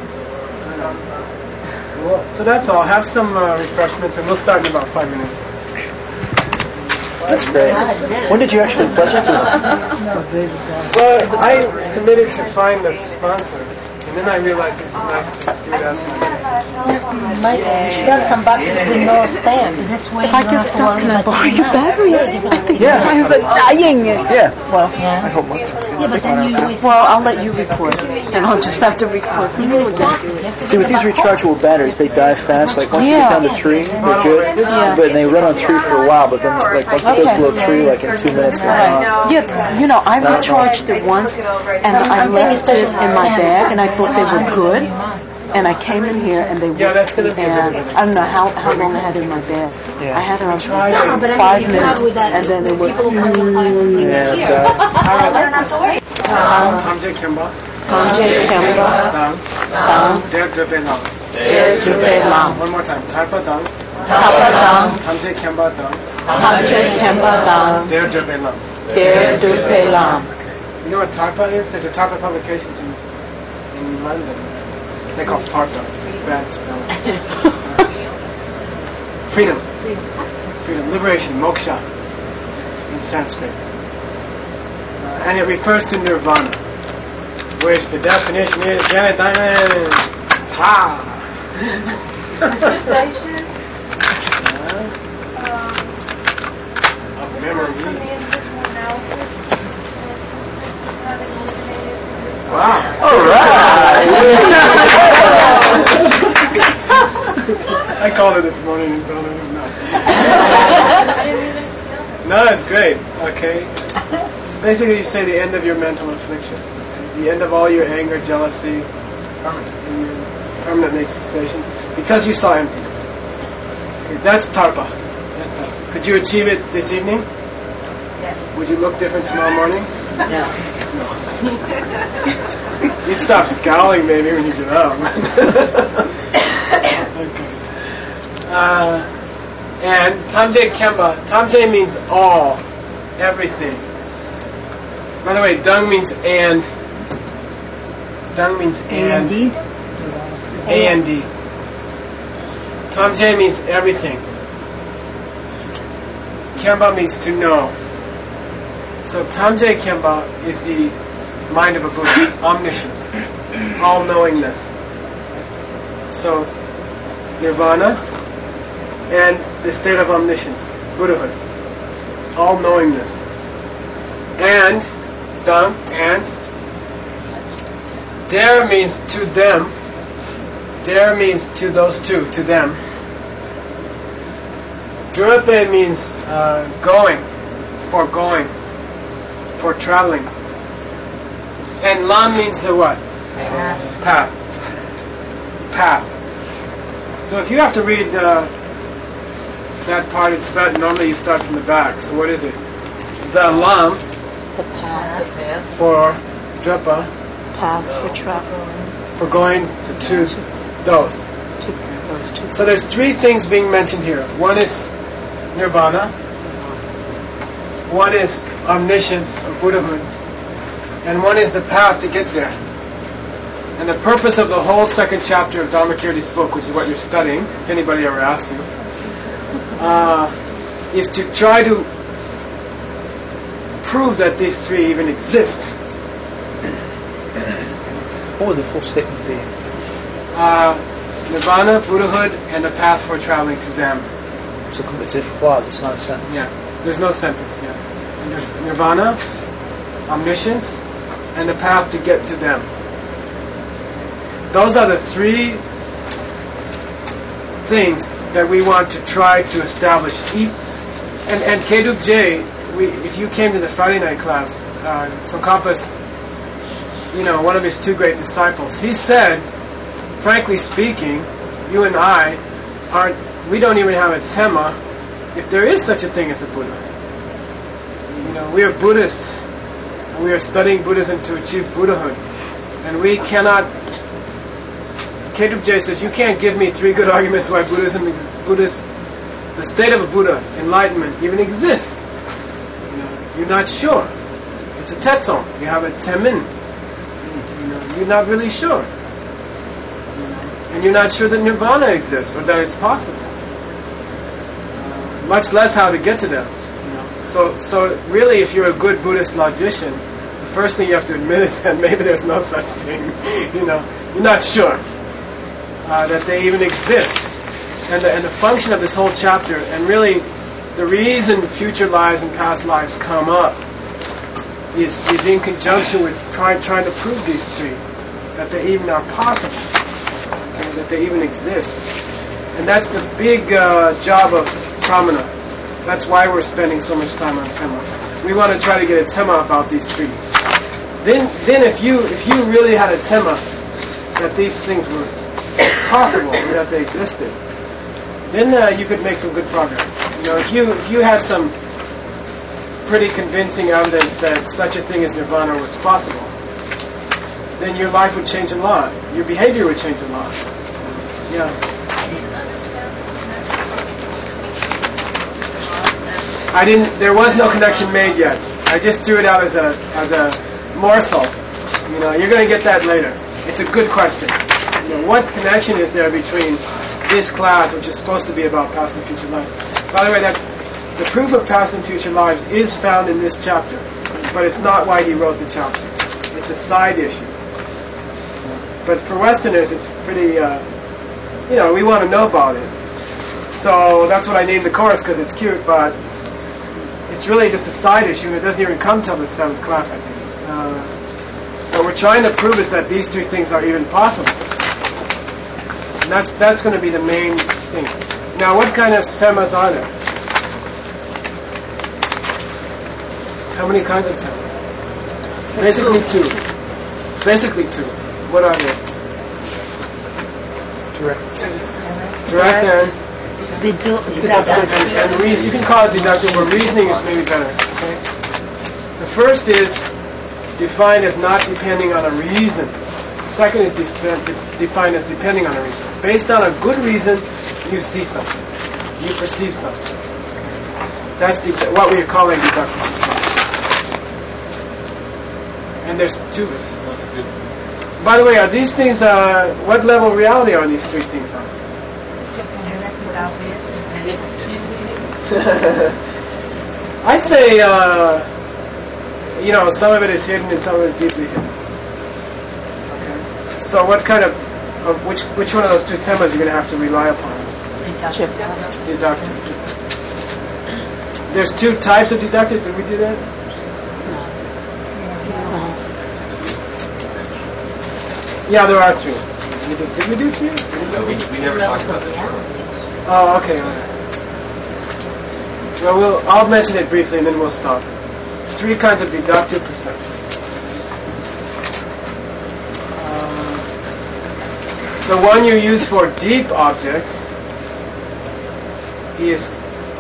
Cool. So that's all. Have some refreshments, and we'll start in about 5 minutes. That's great. When did you actually pledge it to them? Well, I committed to find the sponsor. And then I realized it'd be nice to do it as my Michael, you should have some boxes with no stand. This way, I just don't know. Borrow your batteries. Yeah. I was dying. Yeah. Well, I hope not. Yeah, but then you always... Well, I'll let you record it. And I'll just have to record. See, with these rechargeable batteries, they die fast. Like, once you get down to 3, they're good. Yeah. But they run on 3 for a while, but then, like, once it goes below 3, like, in 2 minutes, they're gone. Yeah, I recharged it once, and I left it in my bag, and I thought they were good. And I came in here and they that's going to be and I don't know how long I had it in my bed. Yeah. I had it on No, but 5 minutes, and then it was. Tamje Kemba. Tamje Kemba. Dang. Der Drve Lam. Der Drve Lam. One more time. Tarpa Dang. Tarpa Dang. Tamje Kemba Dang. Tamje Kemba Dang. Der Drve Lam. Der Drve Lam. You know what Tarpa is? There's a Tarpa Publications in London. They call it Tarpa. Bad spelling. Freedom. Freedom. Liberation. Moksha. In Sanskrit. And it refers to nirvana, which the definition is Janet Diamond. Ha! Cessation. Of memory. From the individual analysis, it consists of having eliminated. Wow! All right. I called her this morning and told her no. No, it's great. Okay. Basically, you say the end of your mental afflictions, the end of all your anger, jealousy, permanent cessation, because you saw emptiness. Okay, that's Tarpa. That's Tarpa. Could you achieve it this evening? Yes. Would you look different tomorrow morning? No. You'd stop scowling maybe when you get up. Okay. And Tamje Kemba. Tamje means all, everything. By the way, dung means and. Dung means and. A-N-D. Tamje means everything. Kemba means to know. So Tamje Kemba is the mind of a Buddha, omniscience, all-knowingness. So nirvana and the state of omniscience, Buddhahood, all-knowingness. And Dam and Der means to them. Der means to those two, to them. Drupe means going, for traveling. And Lam means what? Path. So if you have to read that part in Tibetan, normally you start from the back. So what is it? The Lam. The path. For Drupa. Path for traveling. For going to those. So there's three things being mentioned here. One is nirvana. One is omniscience or Buddhahood. And one is the path to get there. And the purpose of the whole second chapter of Dharmakirti's book, which is what you're studying, if anybody ever asks you, is to try to prove that these three even exist. What would the full statement be? Nirvana, Buddhahood, and the path for traveling to them. It's a clause, it's not a sentence. Yeah, there's no sentence, yeah. Nirvana, omniscience, and the path to get to them. Those are the three things that we want to try to establish. And Keduk J, if you came to the Friday night class, Tsongkhapa's, one of his two great disciples, he said, frankly speaking, you and I we don't even have a Tsema if there is such a thing as a Buddha. We are Buddhists, and we are studying Buddhism to achieve Buddhahood. And we cannot, Keduk J says, you can't give me three good arguments why the state of a Buddha, enlightenment, even exists. You're not sure. It's a Tetsong. You have a Tsemin. You're not really sure. And you're not sure that Nirvana exists or that it's possible. Much less how to get to them. So really, if you're a good Buddhist logician, the first thing you have to admit is that maybe there's no such thing. You're not sure that they even exist. And the function of this whole chapter, and really the reason future lives and past lives come up, is in conjunction with trying to prove these three, that they even are possible, and that they even exist. And that's the big job of Pramana. That's why we're spending so much time on Tsema. We want to try to get a Tsema about these three. Then if you really had a Tsema that these things were possible, that they existed, then you could make some good progress. If you had some pretty convincing evidence that such a thing as nirvana was possible, then your life would change a lot. Your behavior would change a lot. Yeah. I didn't understand the connection. There was no connection made yet. I just threw it out as a morsel. You're going to get that later. It's a good question. What connection is there between this class, which is supposed to be about past and future lives? By the way, the proof of past and future lives is found in this chapter, but it's not why he wrote the chapter. It's a side issue. But for Westerners, it's pretty, we want to know about it. So that's what I named the course, because it's cute, but it's really just a side issue, and it doesn't even come till the 7th class, I think. What we're trying to prove is that these three things are even possible. And that's going to be the main thing. Now, what kind of semas are there? How many kinds of semas? Basically two. What are they? Direct and deductive and reason. You can call it deductive, but reasoning is maybe better. Okay. The first is defined as not depending on a reason. The second is defined as depending on a reason. Based on a good reason, you see something. You perceive something. That's what we are calling deductive. And there's two. By the way, are these things, what level of reality are these three things on? I'd say, some of it is hidden and some of it is deeply hidden. Okay. So what kind of which one of those two semas you're going to have to rely upon? Deductive. There's two types of deductive. Did we do that? Yeah, there are three. Did we do three? No, we never talked about this. Oh, okay. Well, I'll mention it briefly and then we'll stop. Three kinds of deductive perception. The one you use for deep objects is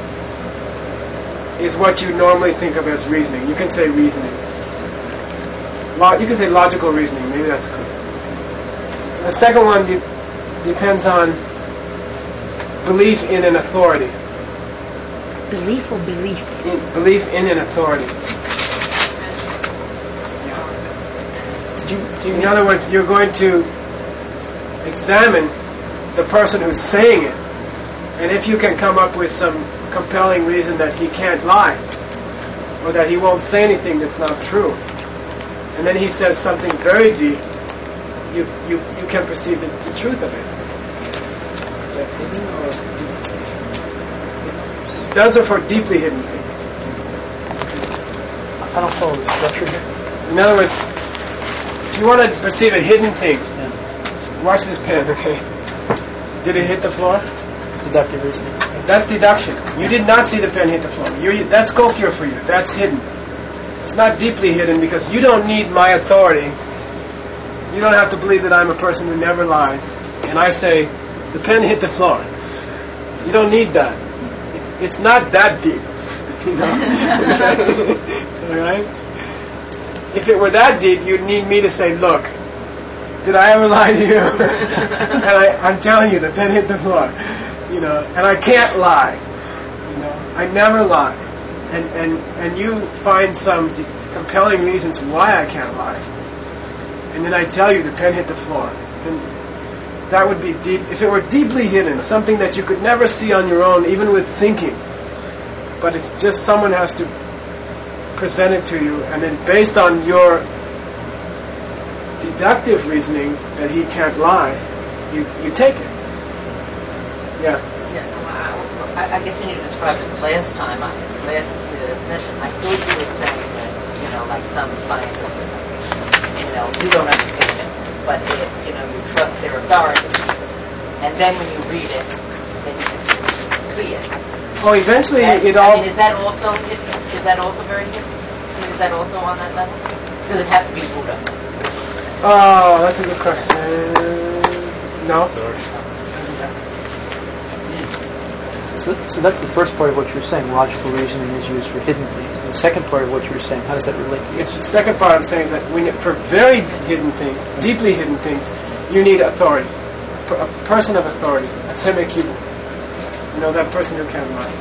what you normally think of as reasoning. You can say reasoning. You can say logical reasoning. Maybe that's good. The second one depends on belief in an authority. Belief or belief? Belief in an authority. In other words, you're going to examine the person who's saying it, and if you can come up with some compelling reason that he can't lie, or that he won't say anything that's not true, and then he says something very deep, you can perceive the truth of it. Those are for deeply hidden things. I don't follow the structure here. In other words, if you want to perceive a hidden thing, watch this pen, okay? Did it hit the floor? Deductive reasoning. That's deduction. You did not see the pen hit the floor. That's Gokyo for you. That's hidden. It's not deeply hidden because you don't need my authority. You don't have to believe that I'm a person who never lies. And I say, the pen hit the floor. You don't need that. It's not that deep. Alright? If it were that deep, you'd need me to say, look, did I ever lie to you? And I'm telling you, the pen hit the floor. And I can't lie. I never lie. And you find some compelling reasons why I can't lie. And then I tell you the pen hit the floor. Then that would be deep. If it were deeply hidden, something that you could never see on your own, even with thinking, but it's just someone has to present it to you, and then based on your deductive reasoning that he can't lie, you take it. Yeah. I guess when you described it last time, last session, I thought you were saying that, like some scientists or something, you don't understand it, but you trust their authority, and then when you read it, then you can see it. Oh, eventually is that also very different? Is that also on that level? Does it have to be Buddha? Oh, that's a good question. No. So that's the first part of what you were saying. Logical reasoning is used for hidden things. And the second part of what you were saying, how does that relate to this? The second part I'm saying is that for very hidden things, deeply hidden things, you need authority. A person of authority. A tsemekibu. You know, that person who can lie.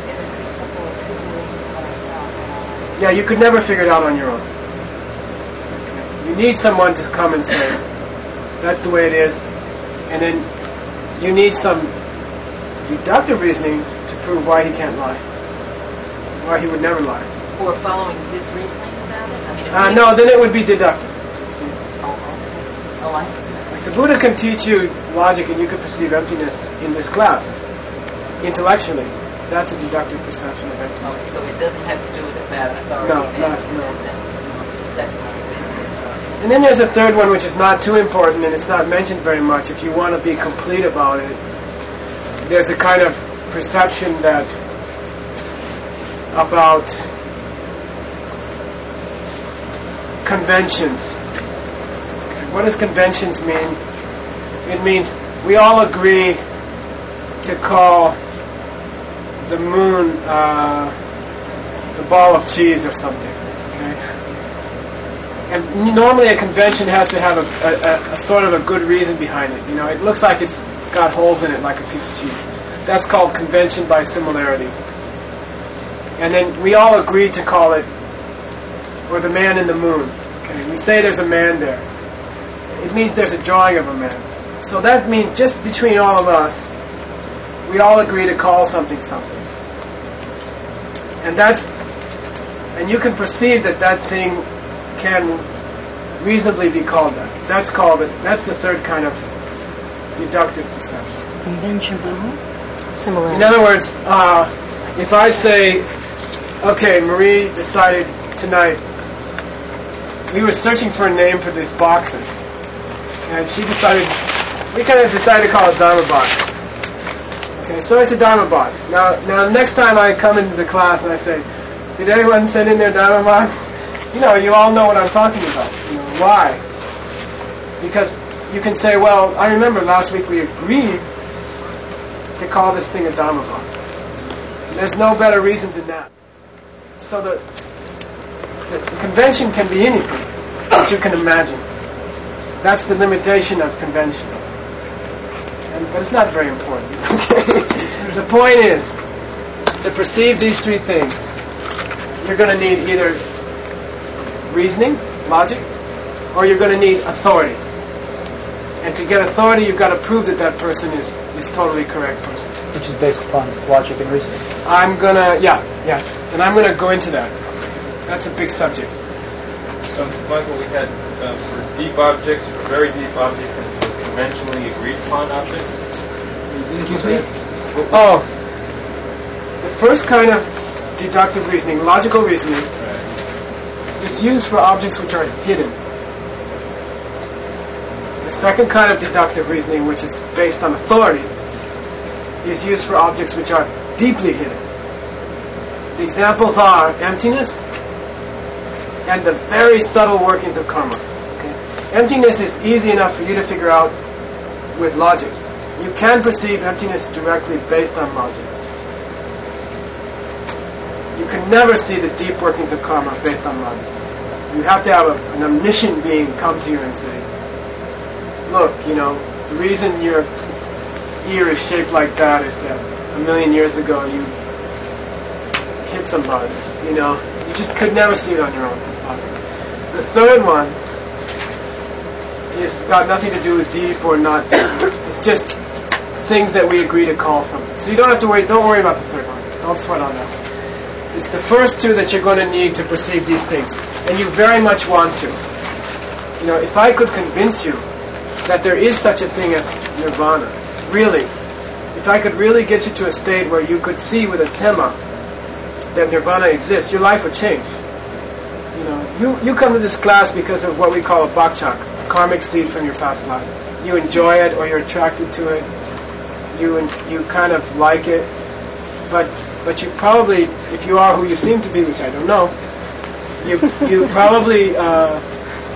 Yeah, you could never figure it out on your own. You need someone to come and say, that's the way it is. And then you need some deductive reasoning to prove why he can't lie. Why he would never lie. Or following his reasoning about it? No, then it would be deductive. Oh, I see. Like the Buddha can teach you logic and you can perceive emptiness in this class. Intellectually. That's a deductive perception of emptiness. Oh, so it doesn't have to do with about authority? No. That's the second one. And then there's a third one which is not too important and it's not mentioned very much. If you want to be complete about it, there's a kind of perception that about conventions. What does conventions mean? It means we all agree to call the moon the ball of cheese or something. Okay? And normally a convention has to have a sort of a good reason behind it. You know, it looks like it's got holes in it like a piece of cheese. That's called convention by similarity. And then we all agree to call it, or the man in the moon. Okay, we say there's a man there. It means there's a drawing of a man. So that means just between all of us, we all agree to call something something. And you can perceive that thing can reasonably be called that. That's the third kind of deductive perception. Conventional? Similar. In other words, if I say, okay, Marie decided tonight, we were searching for a name for these boxes, and we kind of decided to call it Dharma box. Okay, so it's a Dharma box. Now next time I come into the class and I say, did anyone send in their Dharma box? You know, you all know what I'm talking about. You know, why? Because you can say, well, I remember last week we agreed to call this thing a Dharma box. There's no better reason than that. So the convention can be anything that you can imagine. That's the limitation of convention. But it's not very important. The point is, to perceive these three things, you're going to need either reasoning, logic, or you're going to need authority. And to get authority, you've got to prove that person is totally correct person. Which is based upon logic and reasoning. And I'm going to go into that. That's a big subject. So, Michael, we had for deep objects, for very deep objects, and for conventionally agreed upon objects. Excuse me? Oh, the first kind of deductive reasoning, logical reasoning, is used for objects which are hidden. The second kind of deductive reasoning, which is based on authority, is used for objects which are deeply hidden. The examples are emptiness and the very subtle workings of karma. Okay? Emptiness is easy enough for you to figure out with logic. You can perceive emptiness directly based on logic. You can never see the deep workings of karma based on logic. You have to have an omniscient being come to you and say, look, you know, the reason your ear is shaped like that is that 1,000,000 years ago you hit somebody. You know, you just could never see it on your own. The third one is got nothing to do with deep or not deep. It's just things that we agree to call something. So you don't have to worry. Don't worry about the third one. Don't sweat on that. It's the first two that you're going to need to perceive these things, and you very much want to. You know, if I could convince you that there is such a thing as nirvana, really, if I could really get you to a state where you could see with a tsema that nirvana exists, your life would change. You know, you come to this class because of what we call a bakchak, a karmic seed from your past life. You enjoy it, or you're attracted to it. You kind of like it, but you probably, if you are who you seem to be, which I don't know, you probably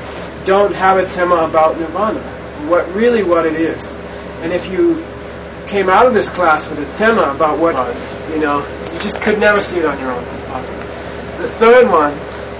don't have a tsema about nirvana, what it is. And if you came out of this class with a tema about what, you just could never see it on your own. The third one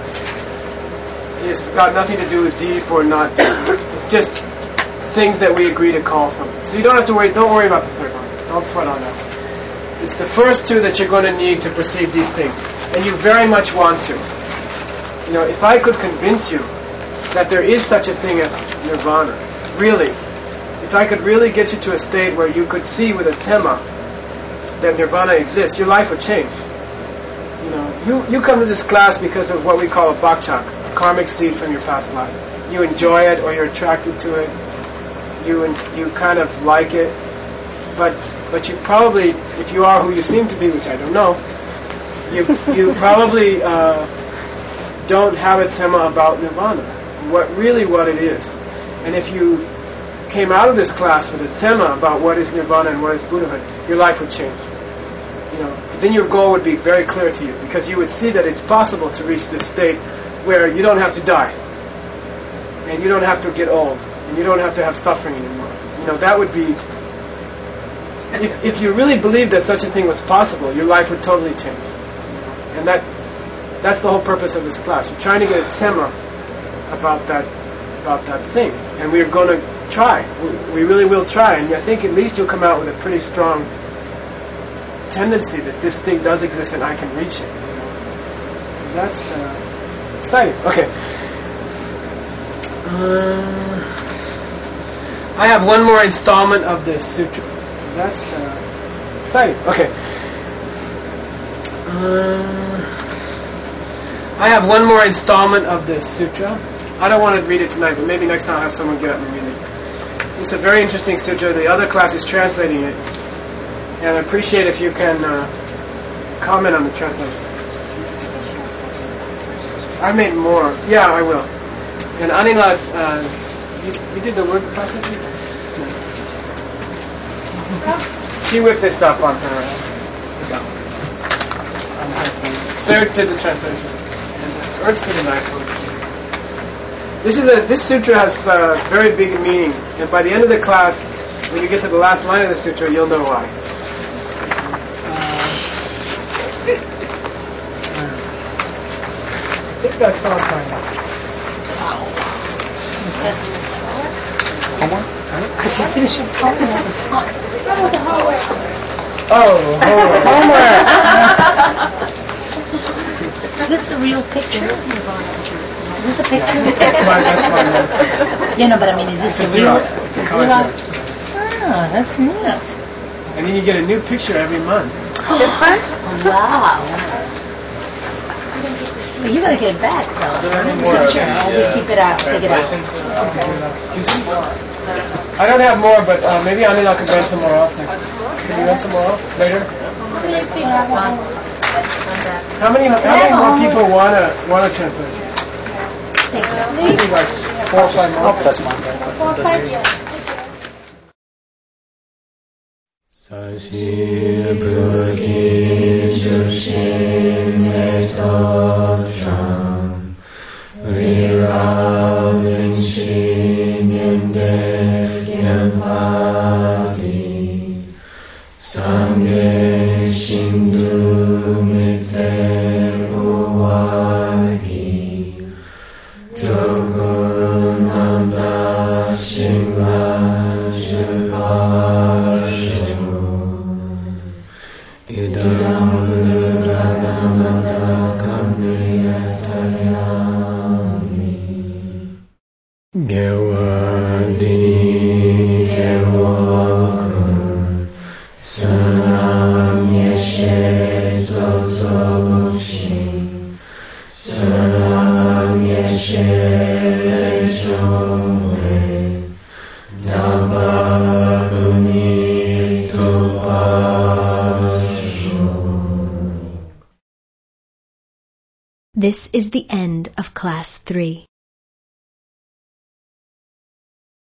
is got nothing to do with deep or not deep. It's just things that we agree to call something. So you don't have to worry. Don't worry about the third one. Don't sweat on that. It's the first two that you're going to need to perceive these things, and you very much want to. If I could convince you that there is such a thing as nirvana, really, if I could really get you to a state where you could see with a tema that nirvana exists, your life would change. You come to this class because of what we call a bakchak, a karmic seed from your past life. You enjoy it, or you're attracted to it. You kind of like it, but you probably, if you are who you seem to be, which I don't know, you probably don't have a tema about nirvana, what it is. And if you came out of this class with a tema about what is nirvana and what is Buddhahood, your life would change. Then your goal would be very clear to you, because you would see that it's possible to reach this state where you don't have to die, and you don't have to get old, and you don't have to have suffering anymore. That would be, if you really believed that such a thing was possible, your life would totally change. And that's the whole purpose of this class. We're trying to get a tema about that thing, and we're going to try. We really will try, and I think at least you'll come out with a pretty strong tendency that this thing does exist and I can reach it. So that's exciting. Okay. I have one more installment of the sutra. So that's exciting. Okay. I have one more installment of the sutra. I don't want to read it tonight, but maybe next time I'll have someone get up and read it. It's a very interesting sutra. The other class is translating it. And I appreciate if you can comment on the translation. I made more. Yeah, I will. And Anila, you did the word processing? She whipped this up on her thing. Sir did the translation. And Ernst did a nice one. This sutra has very big meaning. And by the end of the class, when you get to the last line of the sutra, you'll know why. I think that's all fine. Homework? Because you finish your talking all the time. Homework. Is this a real picture? Is this a picture? That's mine. But I mean, is this a real? It's a color. Ah, that's neat. And then you get a new picture every month. Different? Wow. Well, you gotta get it back, though. Picture. We keep it out. Take it out. Excuse me? I don't have more, but maybe Anila can rent some more off next week. Can you rent some more off later? How many more people want a translation? Maybe like 4 or 5 more. That's mine. 4 or 5, yeah. Sashi Buddhi Jushin Metosham Rira Vinshin Yende Yampati Sangye Shindu Mite Uwagi Jogunanda Shingla This is the end of Class 3.